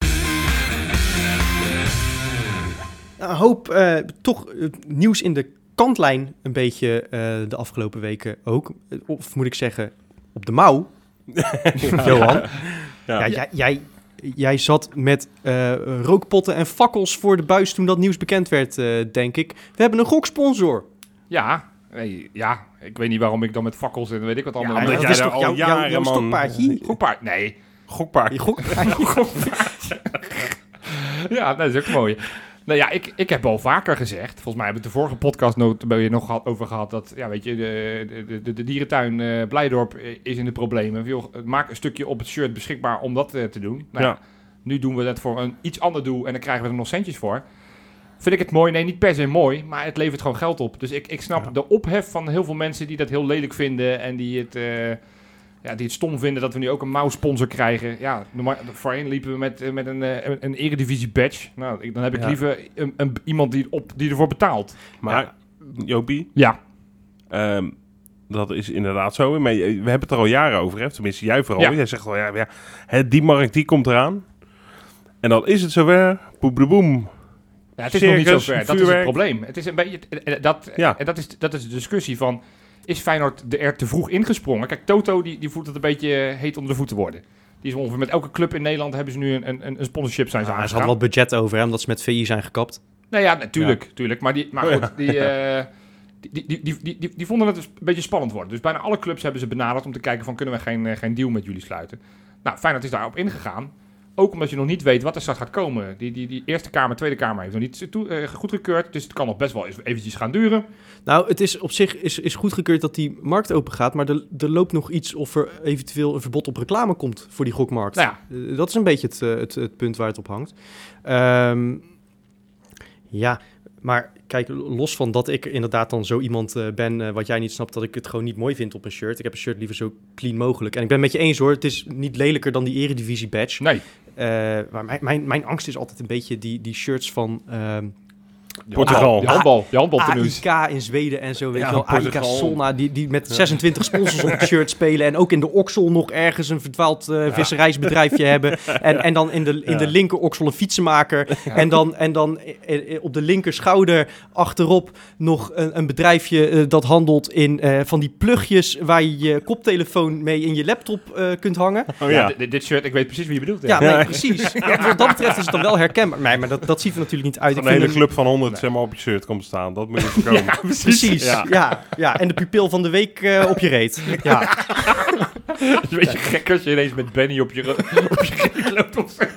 Een hoop uh, toch uh, nieuws in de kantlijn een beetje uh, de afgelopen weken ook. Of moet ik zeggen, op de mouw. Johan. Ja. Ja, jij, jij, jij zat met uh, rookpotten en fakkels voor de buis toen dat nieuws bekend werd, uh, denk ik. We hebben een goksponsor. Ja, nee, ja, ik weet niet waarom ik dan met fakkels en weet ik wat allemaal... omdat dat jij is daar toch al jouw, jouw, jaren, jouw man. stokpaardje? Gokpaard, nee. Gokpaard. Je gokpaardje. Ja, dat is ook mooi. Nou ja, ik, ik heb al vaker gezegd, volgens mij hebben we het de vorige podcast nog, nog gehad, over gehad, dat, ja, weet je, de, de, de, de dierentuin uh, Blijdorp is in de problemen. Joh, maak een stukje op het shirt beschikbaar om dat uh, te doen. Nou, Ja. ja. Nu doen we dat voor een iets ander doel en dan krijgen we er nog centjes voor. Vind ik het mooi? Nee, niet per se mooi, maar het levert gewoon geld op. Dus ik, ik snap Ja. de ophef van heel veel mensen die dat heel lelijk vinden en die het... Uh, Ja, die het stom vinden dat we nu ook een mouwsponsor krijgen. Ja, normaal, voorheen liepen we met, uh, met een, uh, een, een eredivisie badge. Nou, ik, dan heb ik Ja. liever een, een, iemand die, op, die ervoor betaalt. Maar, Jopie, Ja, ehm, dat is inderdaad zo. Maar je- we hebben het er al jaren over, hè? Tenminste, jij vooral. Ja. Jij zegt wel, ja, ja hè, die markt die komt eraan. En dan is het zover. Poepdeboem. ja het is Circus, nog niet zo ver. Dat is het vuurwerk. probleem. Het is een beetje, eh, dat, Ja. en dat, is, dat is de discussie van... Is Feyenoord er te vroeg ingesprongen? Kijk, Toto die, die voelt het een beetje heet onder de voeten worden. Die is ongeveer met elke club in Nederland hebben ze nu een, een, een sponsorship zijn ze Ja, ze aangegaan. hadden wat budget over, hè, omdat ze met V I zijn gekapt. Nou ja, natuurlijk, natuurlijk. Maar, die, maar Oh, goed, ja. die, eh, die, die, die, die, die, die vonden het dus een beetje spannend worden. Dus bijna alle clubs hebben ze benaderd om te kijken van... kunnen we geen, eh, geen deal met jullie sluiten? Nou, Feyenoord is daarop ingegaan. Ook omdat je nog niet weet wat er straks gaat komen. Die, die, die Eerste Kamer, Tweede Kamer heeft nog niet toe, uh, goedgekeurd. Dus het kan nog best wel eens eventjes gaan duren. Nou, het is op zich is, is goedgekeurd dat die markt open gaat, maar er, er loopt nog iets of er eventueel een verbod op reclame komt voor die gokmarkt. Nou ja, Uh, dat is een beetje het, uh, het, het punt waar het op hangt. Um, ja, maar kijk, los van dat ik inderdaad dan zo iemand uh, ben, uh, wat jij niet snapt, dat ik het gewoon niet mooi vind op een shirt. Ik heb een shirt liever zo clean mogelijk. En ik ben het met je eens hoor, het is niet lelijker dan die eredivisie badge. nee. Uh, maar mijn, mijn, mijn angst is altijd een beetje die, die shirts van... Uh, Portugal. Die handbal, die handbaltenues. A I K in Zweden en zo, weet Ja, je wel. A I K Portugal. Solna, die, die met zesentwintig sponsors op het shirt spelen. En ook in de oksel nog ergens een verdwaald uh, visserijsbedrijfje hebben. En, en dan in de, in de Ja. linker oksel een fietsenmaker. Ja. En dan, en dan eh, eh, op de linker schouder achterop nog een, een bedrijfje uh, dat handelt in uh, van die plugjes waar je je koptelefoon mee in je laptop uh, kunt hangen. Oh Ja, ja. dit, dit shirt, ik weet precies wie je bedoelt. Ja, Ja. nee, Ja. precies. Ja, wat dat betreft is het dan wel herkenbaar. Nee, maar dat, dat ziet er natuurlijk niet uit. Van Ik een hele vind hem- club van honderd zeg maar, op je shirt komt staan. Dat moet je voorkomen. Ja, precies. Precies, ja. Ja. Ja, en de pupil van de week uh, op je reet. Ja. Het is een beetje gek als je ineens met Benny op je, ru- op je reet loopt. Of zo.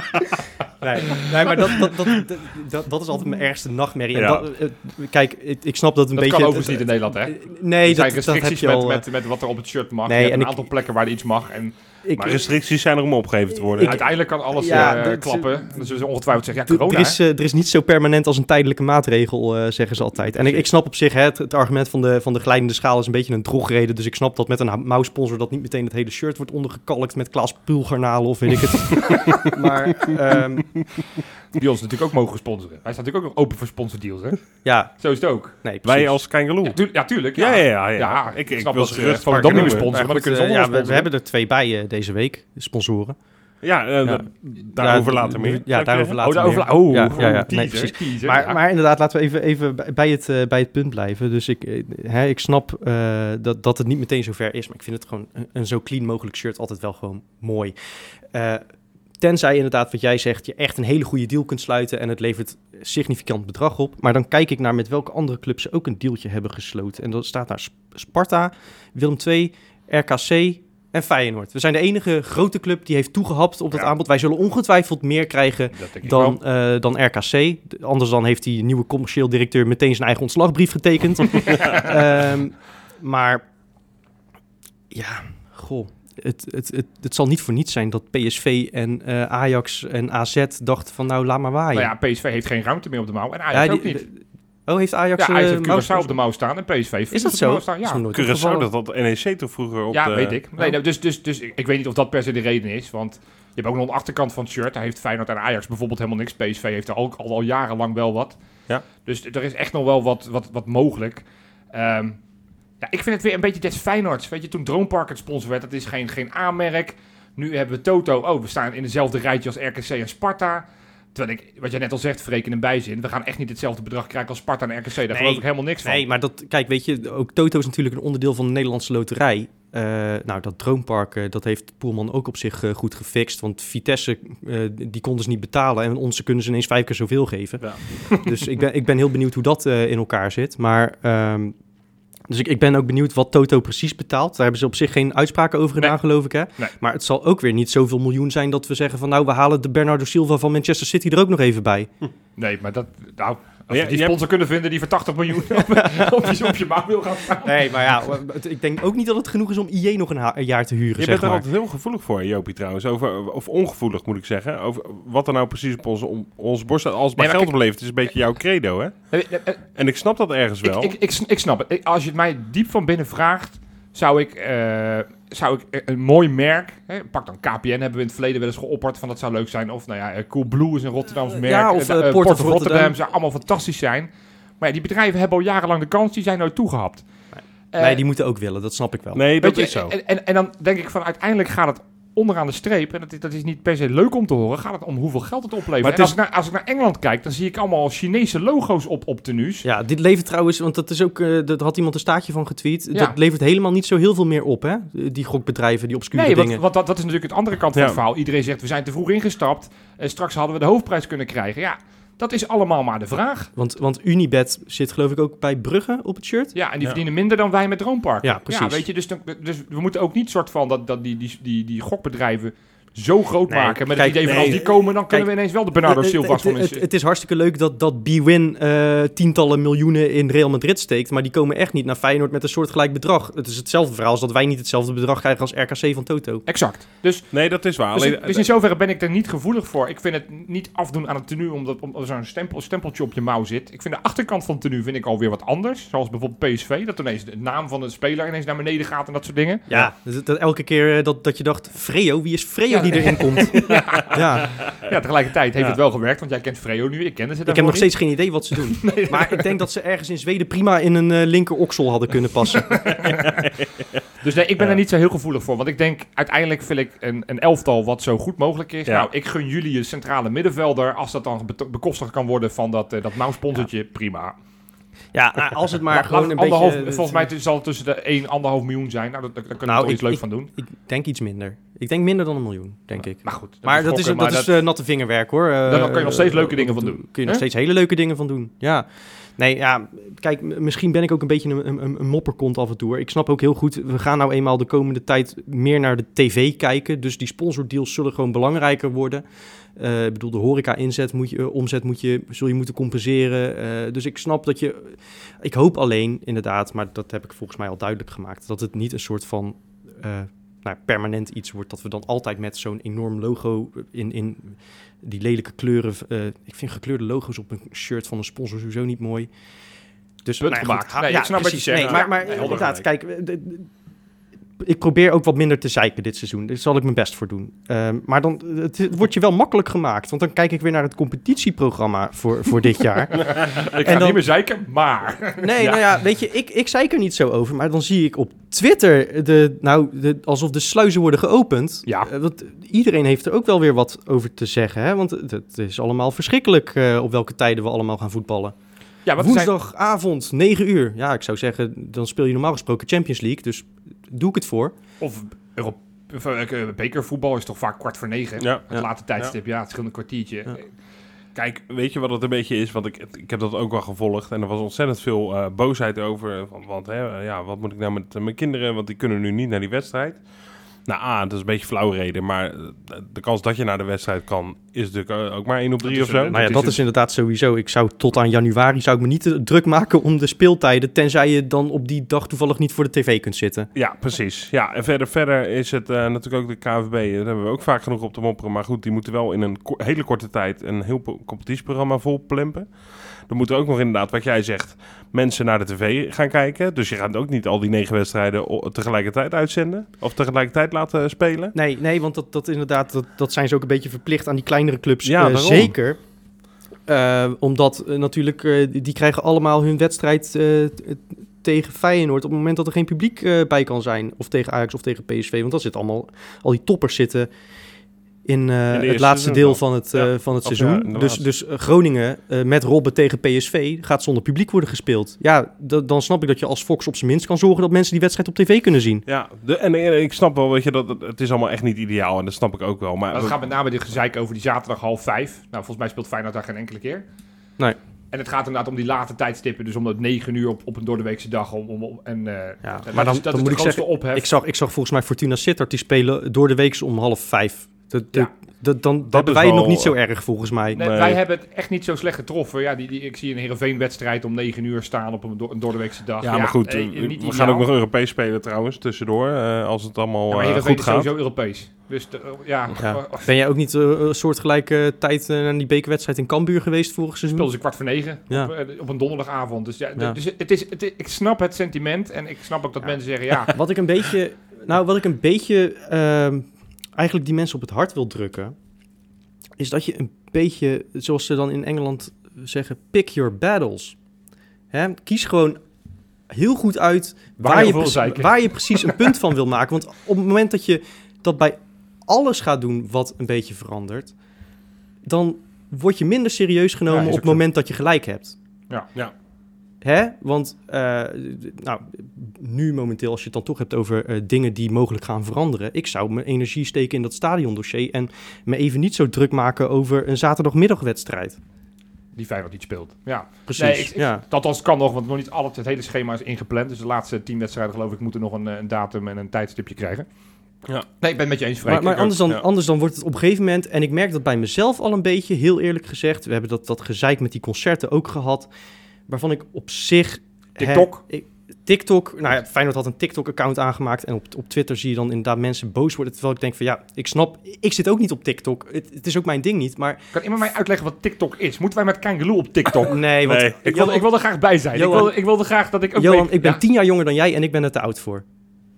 Nee, nee maar dat, dat, dat, dat, dat is altijd mijn ergste nachtmerrie. En Ja. dat, uh, kijk, ik, ik snap dat een Dat beetje... kan overigens niet in Nederland, hè? Uh, Er Nee, zijn dat, dat heb restricties je met, al... uh, met, met wat er op het shirt mag. Nee, je hebt en een ik- aantal plekken waar er iets mag. En ik, Maar restricties zijn er om opgegeven te worden. Ik- uiteindelijk kan alles Ja, eh, dat- klappen. Dan zullen ze ongetwijfeld zeggen, ja, er, corona. er, is, uh, er is niet zo permanent als een tijdelijke maatregel, uh, zeggen ze altijd. En ik, ik snap op zich, hè, het, het argument van de, van de glijdende schaal is een beetje een drogreden. Dus ik snap dat met een mouwsponsor dat niet meteen het hele shirt wordt ondergekalkt met Klaas Pulgarnalen of weet ik het. Maar um, Die ons natuurlijk ook mogen sponsoren. Wij staan natuurlijk ook nog open voor sponsordeals, hè? ja, Zo is het ook. nee, precies. Wij als Kangaloo. Ja, tuur- ja tuurlijk. Ja, Ja, ja, ja. ja. Ja, ik, ik ik snap wil dat ze ze gerust van de pakken Dominic noemen. sponsoren. Maar maar goed, dan kunnen ze uh, ja, zonder we, we sponsoren. hebben er twee bij uh, deze week, de sponsoren. Ja, uh, Ja. daarover Ja, later meer. Ja, Zou ik daarover zeggen? later Oh, meer. daarover... Oh, Ja, oh, ja, ja. teaser, Nee, precies. teaser, Maar, ja. maar inderdaad, laten we even, even bij, het, uh, bij het punt blijven. Dus ik, uh, hè, ik snap uh, dat, dat het niet meteen zover is. Maar ik vind het gewoon een, een zo clean mogelijk shirt altijd wel gewoon mooi. Uh, tenzij inderdaad wat jij zegt, je echt een hele goede deal kunt sluiten en het levert significant bedrag op. Maar dan kijk ik naar met welke andere clubs ze ook een dealtje hebben gesloten. En dat staat daar Sp- Sparta, Willem twee, R K C en Feyenoord. We zijn de enige grote club die heeft toegehapt op dat Ja. aanbod. Wij zullen ongetwijfeld meer krijgen Dat denk ik wel. dan, uh, dan R K C. Anders dan heeft die nieuwe commercieel directeur meteen zijn eigen ontslagbrief getekend. um, maar ja, goh. Het, het, het, het zal niet voor niets zijn dat P S V en uh, Ajax en A Z dachten van nou, laat maar waaien. Nou ja, P S V heeft geen ruimte meer op de mouw. En Ajax Ja, ook die- niet. Oh, heeft Ajax... Ja, Ajax uh, heeft mouws- Curaçao op de mouw staan en P S V heeft Is dat op zo? de mouw staan. Is me Ja, nooit Curaçao, opgevallen. dat had N E C toch vroeger op ja de... weet ik. Nee, nou, dus, dus, dus ik ik weet niet of dat per se de reden is. Want je hebt ook nog een achterkant van het shirt. Daar heeft Feyenoord en Ajax bijvoorbeeld helemaal niks. P S V heeft er ook al, al jarenlang wel wat. Ja. Dus er is echt nog wel wat, wat, wat mogelijk. Ehm, ja, ik vind het weer een beetje des Feyenoords. Weet je, toen Drone Park het sponsor werd, dat is geen, geen A-merk. Nu hebben we Toto. Oh, we staan in dezelfde rijtje als R K C en Sparta. Terwijl ik, wat jij net al zegt, Freek in een bijzin. We gaan echt niet hetzelfde bedrag krijgen als Sparta en R K C. Daar Nee. geloof ik helemaal niks van. Nee, maar dat, kijk, weet je, ook Toto is natuurlijk een onderdeel van de Nederlandse loterij. Uh, nou, dat Droompark, uh, dat heeft Poelman ook op zich uh, goed gefixt. Want Vitesse, uh, die konden ze niet betalen. En onze kunnen ze ineens vijf keer zoveel geven. Ja. Dus ik ben, ik ben heel benieuwd hoe dat uh, in elkaar zit. Maar... Um, Dus ik, ik ben ook benieuwd wat Toto precies betaalt. Daar hebben ze op zich geen uitspraken over gedaan, Nee. geloof ik. Hè? Nee. Maar het zal ook weer niet zoveel miljoen zijn dat we zeggen van... nou, we halen de Bernardo Silva van Manchester City er ook nog even bij. Nee, maar dat... Nou, als Ja, je die je sponsor hebt- kunnen vinden die voor tachtig miljoen op, op, je, op je mouw wil gaan staan. Nee, maar ja, het- ik denk ook niet dat het genoeg is om I J nog een, ha- een jaar te huren, Je zeg bent er maar. altijd heel gevoelig voor, Jopie, trouwens. Over, of ongevoelig, moet ik zeggen. Over wat er nou precies op onze, om, onze borst staat. Als het bij Nee, maar geld beleeft, is een beetje jouw credo, hè? Nee, nee, nee, En ik snap dat ergens wel. Ik, ik, ik, ik snap het. Ik- Als je het mij diep van binnen vraagt, zou ik, eh, zou ik een mooi merk... Hè, pak dan K P N, hebben we in het verleden wel eens geopperd van dat zou leuk zijn. Of nou ja, Coolblue is een Rotterdams merk. ja, of, Eh, eh, eh, Port of of Rotterdam. Rotterdam zou allemaal fantastisch zijn. Maar ja, die bedrijven hebben al jarenlang de kans, die zijn nooit toegehapt. Eh, Nee, die moeten ook willen, dat snap ik wel. nee, dat weet je, is zo. En, en, en dan denk ik van uiteindelijk gaat het onderaan de streep, en dat is, dat is niet per se leuk om te horen, gaat het om hoeveel geld het oplevert. Maar het en als, is- ik naar, als ik naar Engeland kijk, dan zie ik allemaal Chinese logo's op, op tenues. Ja, dit levert trouwens, want dat is ook, uh, dat had iemand een staartje van getweet. Ja. Dat levert helemaal niet zo heel veel meer op, hè? Die gokbedrijven, die obscure Nee, want, dingen. want dat, dat is natuurlijk het andere kant van Ja. het verhaal. Iedereen zegt, we zijn te vroeg ingestapt. En straks hadden we de hoofdprijs kunnen krijgen. Ja, dat is allemaal maar de vraag. Want, want Unibet zit geloof ik ook bij Brugge op het shirt. Ja, en die Ja. verdienen minder dan wij met Droompark. Ja, precies. weet je, dus, dan- dus we moeten ook niet soort van dat, dat die, die, die, die gokbedrijven zo groot Nee, maken. Met kijk, het idee van nee. als die komen, dan kunnen Kijk, we ineens wel de Bernardo Het- Silva's het, van het, ons... het is hartstikke leuk dat, dat B-Win uh, tientallen miljoenen in Real Madrid steekt, maar die komen echt niet naar Feyenoord met een soortgelijk bedrag. Het is hetzelfde verhaal als dat wij niet hetzelfde bedrag krijgen als R K C van Toto. Exact. Dus Nee, dat is waar. Dus, Alleen, dus in zoverre ben ik er niet gevoelig voor. Ik vind het niet afdoen aan het tenue omdat om, er zo'n stempel, stempeltje op je mouw zit. Ik vind de achterkant van het tenue vind ik alweer wat anders. Zoals bijvoorbeeld P S V, dat ineens de naam van de speler ineens naar beneden gaat en dat soort dingen. Ja, dat, dat elke keer uh, dat, dat je dacht, Freo, wie is Freo Ja, die erin komt. ja. Ja. ja, tegelijkertijd heeft Ja. het wel gewerkt, want jij kent Freo nu. Ik kende ze Ik heb daarvoor nog niet. steeds geen idee wat ze doen. nee, maar ik denk dat ze ergens in Zweden prima in een uh, linker oksel hadden kunnen passen. Dus nee, ik ben Ja. er niet zo heel gevoelig voor. Want ik denk, uiteindelijk wil ik een, een elftal wat zo goed mogelijk is. Ja. Nou, ik gun jullie een centrale middenvelder. Als dat dan be- bekostigd kan worden van dat, uh, dat mouwsponsortje, prima. Ja, als het maar Laat- gewoon laat een anderhalf, beetje... Volgens mij zal het tussen de één en anderhalf miljoen zijn. Nou, daar, daar kunnen we Nou, toch iets ik- leuk van doen. Ik denk iets minder. Ik denk minder dan een miljoen, denk ik. Maar goed. Maar dat is, gokken, dat maar is uh, natte vingerwerk, hoor. Uh, Dan kan je nog steeds leuke uh, dingen van doen. Kun je nog Hè? steeds hele leuke dingen van doen, ja. Nee, ja, kijk, m- misschien ben ik ook een beetje een, een, een mopperkont af en toe. Hoor. Ik snap ook heel goed, we gaan nou eenmaal de komende tijd meer naar de tv kijken. Dus die sponsordeals zullen gewoon belangrijker worden. Uh, ik bedoel, de horeca-inzet moet je, uh, omzet moet je, zul je moeten compenseren. Uh, dus ik snap dat je... Ik hoop alleen, inderdaad, maar dat heb ik volgens mij al duidelijk gemaakt, dat het niet een soort van... Uh, nou, permanent iets wordt, dat we dan altijd met zo'n enorm logo in, in die lelijke kleuren... Uh, ik vind gekleurde logo's op een shirt van een sponsor sowieso niet mooi. Dus, Punt nou ja, gemaakt. goed, Nee, ja, ik snap wat je precies. zegt. Nee, maar, Ja, maar nee, helder inderdaad, gelijk. kijk... de- de- ik probeer ook wat minder te zeiken dit seizoen. Daar zal ik mijn best voor doen. Um, maar dan, het, het wordt je wel makkelijk gemaakt. Want dan kijk ik weer naar het competitieprogramma voor, voor dit jaar. Ik ga dan- niet meer zeiken, maar... Nee, Ja. nou ja, weet je, ik, ik zeik er niet zo over. Maar dan zie ik op Twitter de, nou, de, alsof de sluizen worden geopend. Ja. Uh, want iedereen heeft er ook wel weer wat over te zeggen. Hè? Want het, het is allemaal verschrikkelijk uh, op welke tijden we allemaal gaan voetballen. Ja, wat er zijn- Woensdagavond, negen uur. Ja, ik zou zeggen, dan speel je normaal gesproken Champions League. Dus doe ik het voor. Of Euro- of, uh, bekervoetbal is toch vaak kwart voor negen. Ja. Het Ja. late tijdstip, ja, het scheelt een kwartiertje. Ja. Kijk, weet je wat het een beetje is? Want ik, ik heb dat ook wel gevolgd. En er was ontzettend veel uh, boosheid over. Want, want hè, ja, wat moet ik nou met uh, mijn kinderen? Want die kunnen nu niet naar die wedstrijd. Nou, A, dat is een beetje flauw reden. Maar uh, de kans dat je naar de wedstrijd kan, is natuurlijk uh, ook maar één op drie Dat of is zo. een- Nou ja, is dat een- is inderdaad sowieso. Ik zou tot aan januari zou ik me niet uh, druk maken om de speeltijden. Tenzij je dan op die dag toevallig niet voor de tv kunt zitten. Ja, precies. Ja, en verder, verder is het uh, natuurlijk ook de K N V B. Daar hebben we ook vaak genoeg op te mopperen. Maar goed, die moeten wel in een ko- hele korte tijd een heel po- competitieprogramma vol plempen. Dan moeten ook nog inderdaad, wat jij zegt, mensen naar de tv gaan kijken. Dus je gaat ook niet al die negen wedstrijden o- tegelijkertijd uitzenden. Of tegelijkertijd laten spelen. Nee, nee, want dat, dat inderdaad, dat, dat zijn ze ook een beetje verplicht aan die kleinere clubs. Ja, uh, daarom. zeker. Uh, omdat uh, natuurlijk, uh, die, die krijgen allemaal hun wedstrijd uh, t- tegen Feyenoord op het moment dat er geen publiek uh, bij kan zijn. Of tegen Ajax of tegen P S V. Want dat zit allemaal, al die toppers zitten in, uh, eerste het laatste seizoen deel dan. van het, Ja. uh, van het Of ja, seizoen. in de dus laatste. dus uh, Groningen uh, met Robben tegen P S V gaat zonder publiek worden gespeeld. Ja, d- dan snap ik dat je als Fox op zijn minst kan zorgen dat mensen die wedstrijd op tv kunnen zien. Ja, de, en, en ik snap wel, weet je, dat het, het is allemaal echt niet ideaal. En dat snap ik ook wel. Maar Maar het gaat met name dit gezeik over die zaterdag half vijf. Nou, volgens mij speelt Feyenoord daar geen enkele keer. Nee. En het gaat inderdaad om die late tijdstippen. Dus om dat negen uur op, op een doordeweekse dag. Om, om, om- en, uh, Ja, dat maar dan, is, dat dan is moet de ik grootste zeggen, ophef. ik zag, ik zag volgens mij Fortuna Sittard, die spelen door de week om half vijf. Dat, dat, Ja. dat, dan hebben is wij het nog wel- niet zo erg, volgens mij. Nee, Nee. Wij hebben het echt niet zo slecht getroffen. Ja, die, die, ik zie een Heerenveen-wedstrijd om negen uur staan op een, door, een doordeweekse dag. ja, maar goed, eh, eh, niet we ideaal. gaan ook nog Europees spelen trouwens, tussendoor. uh, als het allemaal Ja, maar uh, Heerenveen goed is gaat. sowieso Europees. Dus de, ja, Ja. uh, Ben jij ook niet uh, een soortgelijke tijd uh, naar die bekerwedstrijd in Cambuur geweest vorig seizoen? speelden ze kwart voor negen Ja. op, uh, op een donderdagavond. Dus, ja, Ja. dus het is, het is, ik snap het sentiment en ik snap ook dat Ja. mensen zeggen, ja, Wat ik een beetje, nou, wat ik een beetje uh, eigenlijk die mensen op het hart wil drukken, is dat je een beetje, zoals ze dan in Engeland zeggen, pick your battles. Hè? Kies gewoon heel goed uit Waar waar, je je, over wil precie- zeiken. waar je precies een punt van wil maken. Want op het moment dat je dat bij alles gaat doen wat een beetje verandert, dan word je minder serieus Ja, genomen is op ook het zo. moment dat je gelijk hebt. ja. Ja. Hè? Want uh, nou, nu momenteel, als je het dan toch hebt over uh, dingen die mogelijk gaan veranderen, ik zou mijn energie steken in dat stadiondossier en me even niet zo druk maken over een zaterdagmiddagwedstrijd. die Feyenoord niet speelt. Ja, Precies, Nee, ik- ik- ja. althans kan nog, want nog niet altijd het hele schema is ingepland. Dus de laatste tien wedstrijden geloof ik moeten nog een, eh, een datum en een tijdstipje krijgen. Ja. Nee, ik ben het met je eens, Freek. Maar, maar Ik anders, ook. dan, ja. anders dan wordt het op een gegeven moment, en ik merk dat bij mezelf al een beetje, heel eerlijk gezegd, we hebben dat, dat gezeik met die concerten ook gehad, waarvan ik op zich... TikTok? Hè, ik, TikTok, nou ja, Feyenoord had een TikTok-account aangemaakt en op, op Twitter zie je dan inderdaad mensen boos worden, terwijl ik denk van ja, ik snap, ik zit ook niet op TikTok, het, het is ook mijn ding niet, maar... Kan iemand mij uitleggen wat TikTok is? Moeten wij met Kangaloo op TikTok? Nee, want... Nee. Ik wilde, Johan, ik wilde er graag bij zijn. Johan- ik, wilde, ik wilde graag dat ik ook Johan, weet- ik ben ja? tien jaar jonger dan jij en ik ben er te oud voor.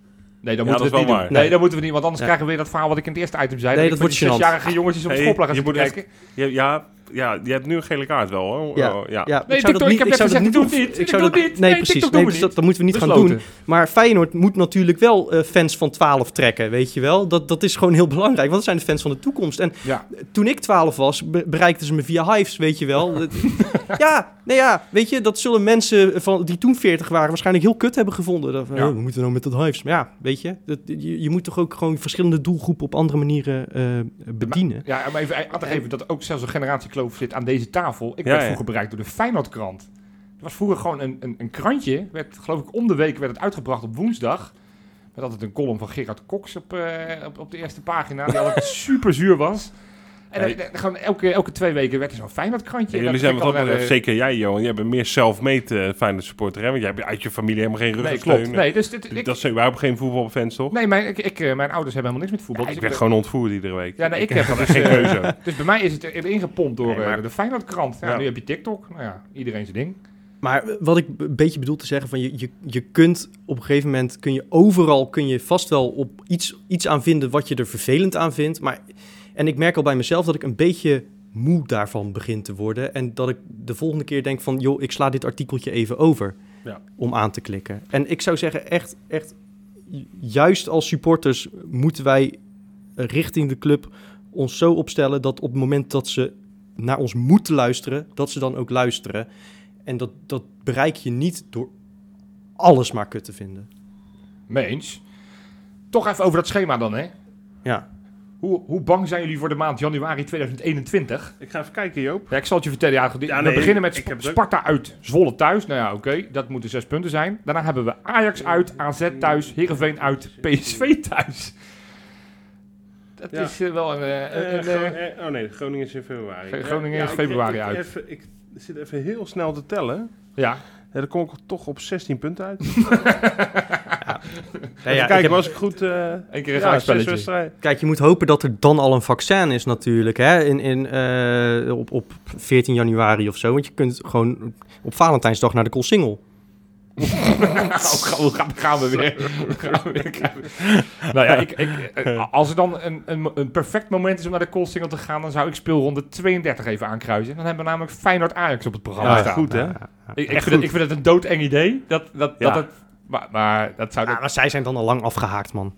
Nee, dan Ja, moeten we dat het is niet wel doen. waar. Nee, dan moeten we niet, want anders Ja. krijgen we weer dat verhaal wat ik in het eerste item zei. Nee, dat dat ik wordt van die gênant. zesjarige jongetjes op Hey, schoolplein gaan je zitten moet kijken. Ja, ja, ja, je hebt nu een gele kaart wel, hoor. Ja. Oh, ja. Ja, Nee, ik zou TikTok, dat niet, ik heb net zou dat gezegd, doe niet het doen. niet. Ik zou Doe dat het niet. Nee, Nee, precies. TikTok Nee, doen we dus dat, niet. dat moeten we niet gaan Besloten. doen. Maar Feyenoord moet natuurlijk wel uh, fans van twaalf trekken, weet je wel. Dat, dat is gewoon heel belangrijk, want dat zijn de fans van de toekomst. En Ja. toen ik twaalf was, be- bereikten ze me via Hives, weet je wel. ja, nee ja, weet je, dat zullen mensen van, die toen veertig waren waarschijnlijk heel kut hebben gevonden. Dat, van, Ja. oh, we moeten nou met dat Hives. Maar ja, weet je, dat, je, je moet toch ook gewoon verschillende doelgroepen op andere manieren uh, bedienen. Ja, maar even aan te geven dat er ook zelfs een generatiekloof zit aan deze tafel. Ik Ja, werd ja. vroeger bereikt door de Feyenoordkrant. Er was vroeger gewoon een, een, een krantje, werd, geloof ik om de week werd het uitgebracht op woensdag. Met altijd een column van Gerard Cox op, uh, op, op de eerste pagina, die altijd super zuur was. En Hey. dan, dan gewoon elke, elke twee weken werd er zo'n Feyenoord-krantje. En En jullie dat zijn vind wat ik dat al, betreft, uh, zeker jij, Johan. Jij bent meer self-made uh, Feyenoord supporter, hè? Want jij hebt uit je familie helemaal geen Nee, ruggensteun. klopt. Nee, dus dit, ik, Dat zijn überhaupt geen voetbalfans, toch? nee mijn, ik, ik, uh, mijn ouders hebben helemaal niks met voetbal. Ja, dus ik werd gewoon ontvoerd iedere week. Ja, nee, ik ik heb had dus, geen uh, keuze. Dus bij mij is het erin gepompt door Nee, maar- uh, de Feyenoordkrant. Ja, Ja. Nu heb je TikTok. Nou ja, iedereen zijn ding. Maar wat ik een beetje bedoel te zeggen, van je, je, je kunt op een gegeven moment, kun je overal, kun je vast wel op iets, iets aan vinden wat je er vervelend aan vindt. Maar, en ik merk al bij mezelf dat ik een beetje moe daarvan begin te worden. En dat ik de volgende keer denk van, joh, ik sla dit artikeltje even over Ja. om aan te klikken. En ik zou zeggen, echt, echt, juist als supporters moeten wij richting de club ons zo opstellen dat op het moment dat ze naar ons moeten luisteren, dat ze dan ook luisteren. En dat, dat bereik je niet door alles maar kut te vinden. Mee eens. Toch even over dat schema dan, hè? Ja. Hoe, hoe bang zijn jullie voor de maand januari tweeduizend eenentwintig? Ik ga even kijken, Joop. Ja, ik zal het je vertellen. Ja, die- Ja, we nee, beginnen met ik Sp- heb het ook. Sparta uit, Zwolle thuis. Nou ja, oké, dat moeten zes punten zijn. Daarna hebben we Ajax uit, A Z thuis, Heerenveen uit, P S V thuis. Dat Ja. is eh, wel een... eh, Eh, een, Gro- eh, eh, oh nee, Groningen is in februari. G- Groningen Eh, is ik- februari ik, ik, uit. Even, ik zit even heel snel te tellen. ja. Ja, dan kom ik toch op zestien punten uit. Ja, Even ja, ik kijken, heb- was ik goed... eh Eén keer een ja, gelijk zes spelletje. wedstrijden. Kijk, je moet hopen dat er dan al een vaccin is natuurlijk, hè, in, in, eh, op, op veertien januari of zo. Want je kunt gewoon op Valentijnsdag naar de Koolsingel. Nou, gaan, gaan, gaan we weer. Gaan we weer kijken. Nou ja, ik, ik, eh, als er dan een, een, een perfect moment is om naar de Koolsingel te gaan, dan zou ik speelronde tweeëndertig even aankruisen. Dan hebben we namelijk Feyenoord-Ajax op het programma Ja, staan. goed hè? Ja, Ik, ik, Echt vind het, ik vind het een doodeng idee. Dat, dat, Ja. dat het, maar, maar dat zou... Ja, maar zij zijn dan al lang afgehaakt, man.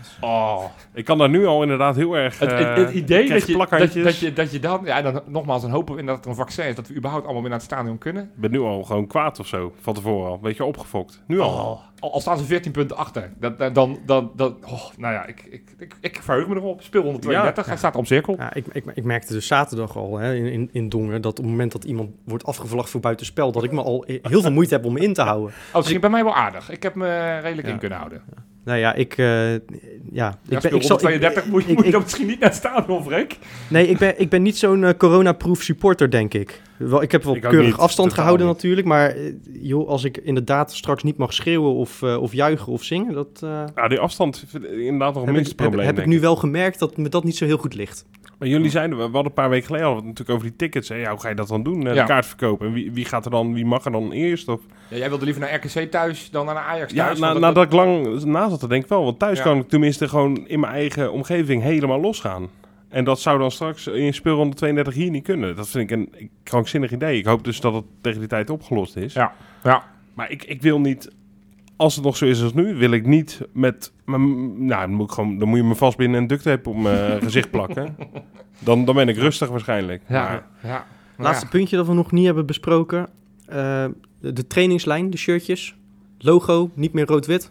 oh. Ik kan daar nu al inderdaad heel erg... Het, het, eh, het idee krijg dat je, dat, plakhandjes. dat, je, dat je dan... Ja, dan nogmaals, dan hopen we inderdaad dat er een vaccin is. Dat we überhaupt allemaal weer naar het stadion kunnen. Ik ben nu al gewoon kwaad of zo, van tevoren al. Beetje opgefokt. Nu al. Oh, al, al staan ze veertien punten achter. Dat, dat- dan, dan, dan, oh, nou ja, ik, ik, ik, ik verheug me erop. Speelronde tweeëndertig, Ja. hij staat op cirkel. Ja, ik, ik, ik merkte dus zaterdag al hè, in, in, in Dongen dat op het moment dat iemand wordt afgevlacht voor buitenspel, dat ik me al heel veel moeite heb om me in te houden. Oh, het ging bij mij wel aardig. Ik heb me redelijk Ja. in kunnen houden. Nou ja, ik... eh, ja, Ja, ik ben, ik speelronde zal, tweeëndertig ik, moet, je- ik- moet je ik- dan misschien niet naar het stadion, Freek. Nee, ik ben, ik ben niet zo'n eh, coronaproof supporter, denk ik. Wel, ik heb wel Ik ook keurig niet, afstand totaal gehouden niet. natuurlijk, maar eh, joh, als ik inderdaad straks niet mag schreeuwen of, eh, of juichen of zingen, dat eh, Ja, die afstand vind ik inderdaad nog een heb, minste ik, heb, probleem. heb ik denk nu wel gemerkt dat me dat niet zo heel goed ligt. Maar jullie zeiden, we hadden een paar weken geleden al natuurlijk over die tickets. Hè? Ja, hoe ga je dat dan doen? eh, Ja. De kaart verkopen. En wie, wie gaat er dan, wie mag er dan eerst? Of... Ja, jij wilde liever naar R K C thuis dan naar Ajax Ja, thuis. na, want nadat ik lang na zat, denk ik wel. Want thuis Ja. kan ik tenminste gewoon in mijn eigen omgeving helemaal losgaan. En dat zou dan straks in speelronde tweeëndertig hier niet kunnen. Dat vind ik een krankzinnig idee. Ik hoop dus dat het tegen die tijd opgelost is. Ja. Ja. Maar ik, ik wil niet, als het nog zo is als nu, wil ik niet met... mijn- Nou, dan moet, ik gewoon, dan moet je me vastbinden en duct tape op mijn gezicht plakken. Dan, dan ben ik rustig waarschijnlijk. Ja. Maar, Ja. Laatste Ja. puntje dat we nog niet hebben besproken. Eh, de, de trainingslijn, de shirtjes. Logo, niet meer rood-wit.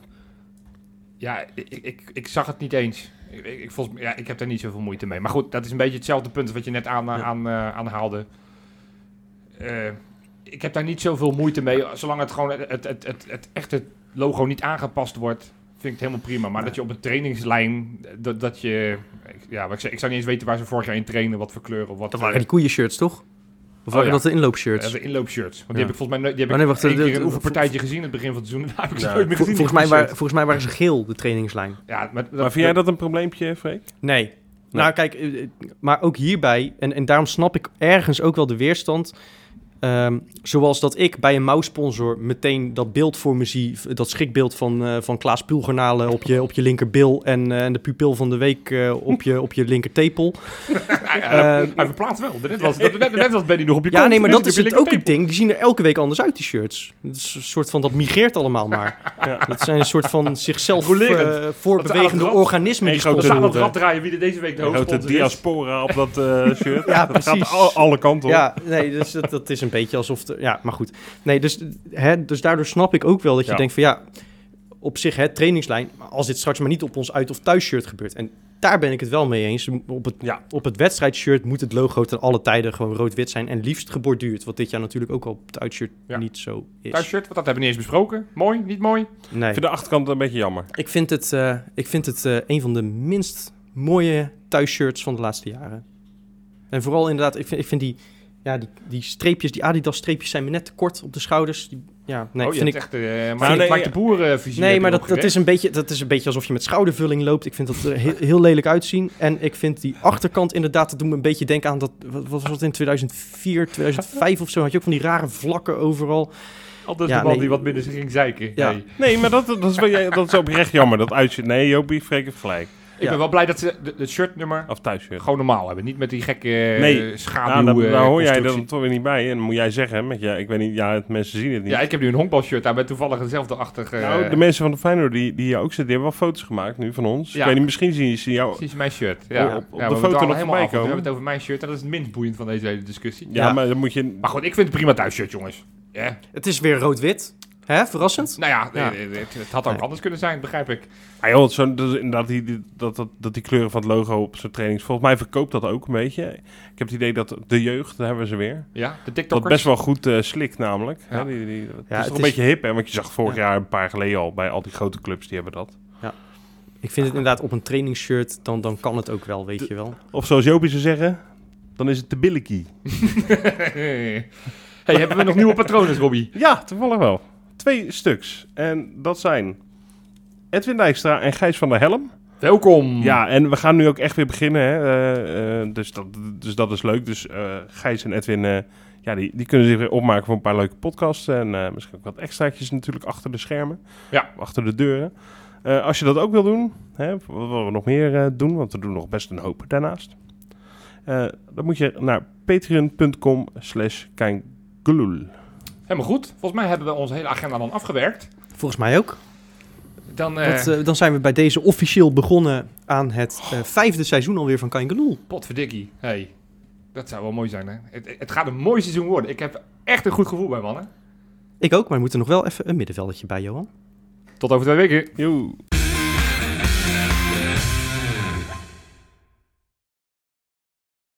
Ja, ik, ik, ik zag het niet eens. Ik, ik, ik, volgens, ja, ik heb daar niet zoveel moeite mee. Maar goed, dat is een beetje hetzelfde punt wat je net aan, Ja. aan, uh, aanhaalde. Uh, ik heb daar niet zoveel moeite mee. Zolang het gewoon het, het, het, het, het echte logo niet aangepast wordt, vind ik het helemaal prima. Maar Ja. dat je op een trainingslijn, dat, dat je... Ja, wat ik, zei, ik zou niet eens weten waar ze vorig jaar in trainen, wat voor kleuren, of wat... Dat waren die koeien-shirts, toch? Of waren ja. dat de inloopshirts? Uh, de inloopshirts. Want die Ja. heb ik volgens mij... Die heb Oh, nee, ik wacht, één de- keer de- een de- oefenpartijtje gezien in het begin van het seizoen. Daar heb ik ze Ja. nooit meer Vol- gezien. volgens, mij die waren, shirts. volgens mij waren ze geel, de trainingslijn. Ja, maar, maar vind jij dat een probleempje, Freek? Nee. Nou, kijk, eh, maar ook hierbij, en, en daarom snap ik ergens ook wel de weerstand. Um, zoals dat ik bij een mouwsponsor meteen dat beeld voor me zie, dat schrikbeeld van, uh, van Klaas Pulgernalen op je, op je linkerbil en, uh, en de pupil van de week uh, op, je, op je linkertepel. Hij, hij, uh, hij verplaatst wel. Net was, net, net was Benny nog op je kant. Ja, nee, maar dat is het ook het ding. Die zien er elke week anders uit, die shirts. Het is een soort van, dat migreert allemaal maar. Ja. Dat zijn een soort van zichzelf uh, voortbewegende organismen. Die we gaan het rad draaien wie er deze week de hoofdsponsor is. De diaspora op dat uh, shirt. Ja, dat precies. gaat al, alle kanten op. Ja, nee, dus dat, dat is een beetje alsof... De, ja, maar goed. Nee, dus, hè, dus daardoor snap ik ook wel dat je ja. denkt van ja, op zich het trainingslijn, als dit straks maar niet op ons uit- of thuisshirt gebeurt. En daar ben ik het wel mee eens. Op het, ja. op het wedstrijdshirt moet het logo ten alle tijden gewoon rood-wit zijn en liefst geborduurd. Wat dit jaar natuurlijk ook al op het uitshirt ja. niet zo is. Thuisshirt, want dat hebben we niet eens besproken. Mooi, niet mooi? Nee. Ik vind de achterkant een beetje jammer. Ik vind het, uh, ik vind het uh, een van de minst mooie thuisshirts van de laatste jaren. En vooral inderdaad, ik vind, ik vind die... Ja, die, die streepjes, die Adidas-streepjes zijn me net te kort op de schouders. Die, ja, nee, oh, je vind ik echt, uh, maar nee, maakt de boerenvisie. Nee, maar dat, dat, is een beetje, dat is een beetje alsof je met schoudervulling loopt. Ik vind dat er heel, heel lelijk uitzien. En ik vind die achterkant inderdaad, dat doet me een beetje denken aan dat... Wat was dat in tweeduizend vier, tweeduizend vijf of zo? Had je ook van die rare vlakken overal. Altijd ja, de man nee. die wat minder ging zeiken. Ja. Nee, nee maar dat, dat, is wel, dat is oprecht jammer. Dat uitziet. Nee, Jopie, Freek heeft gelijk. Ik ja. ben wel blij dat ze het shirtnummer of thuisshirt gewoon normaal hebben. Niet met die gekke nee. uh, schaduw. Nou, daar, daar hoor jij constructie. dan toch weer niet bij. En dan moet jij zeggen, met je, ik weet niet, ja, het, mensen zien het niet. Ja, ik heb nu een honkbalshirt aan met toevallig hetzelfde achter. Uh, nou, de mensen van de Feyenoord die, die hier ook zitten, die hebben wel foto's gemaakt nu van ons. Ja. Ik weet niet, misschien zien ze jou... Precies mijn shirt. Ja, op, op ja, de foto nog voorbij komen. We hebben het over mijn shirt en dat is het minst boeiend van deze hele discussie. Ja, ja. maar dan moet je... Maar goed, ik vind het prima thuisshirt, jongens. Yeah. Het is weer rood-wit. Hè, verrassend? Nou ja, ja. Het, het had ook nee. anders kunnen zijn, begrijp ik. Ah joh, zo, dat, inderdaad, die, die, dat, dat, dat die kleuren van het logo op zo'n trainings... Volgens mij verkoopt dat ook een beetje. Ik heb het idee dat de jeugd, daar hebben we ze weer. Ja, de TikTokers. Dat best wel goed uh, slikt namelijk. Ja. Hè, die, die, het ja, is het toch een is... beetje hip, hè? Want je zag vorig ja. jaar, een paar geleden al, bij al die grote clubs, die hebben dat. Ja. Ik vind het inderdaad op een trainingsshirt, dan, dan kan het ook wel, weet de, je wel. Of zoals Jopie zou zeggen, dan is het de billikie. Hey, hebben we nog nieuwe patronen, Robbie? Ja, toevallig wel. Twee stuks. En dat zijn Edwin Dijkstra en Gijs van der Helm. Welkom. Ja, en we gaan nu ook echt weer beginnen. Hè. Uh, uh, dus, dat, dus dat is leuk. Dus uh, Gijs en Edwin, uh, ja, die, die kunnen zich weer opmaken voor een paar leuke podcasts. En uh, misschien ook wat extraatjes natuurlijk achter de schermen. Ja. Achter de deuren. Uh, als je dat ook wil doen, hè, wat we nog meer uh, doen, want we doen nog best een hoop daarnaast. Uh, dan moet je naar patreon.com slash keingloel. Helemaal goed. Volgens mij hebben we onze hele agenda dan afgewerkt. Volgens mij ook. Dan, uh, Wat, uh, dan zijn we bij deze officieel begonnen aan het uh, vijfde seizoen alweer van Keingloel. Potverdikkie. Hey, dat zou wel mooi zijn, hè? Het, het gaat een mooi seizoen worden. Ik heb echt een goed gevoel bij, mannen. Ik ook, maar we moeten nog wel even een middenveldetje bij, Johan. Tot over twee weken. Joe.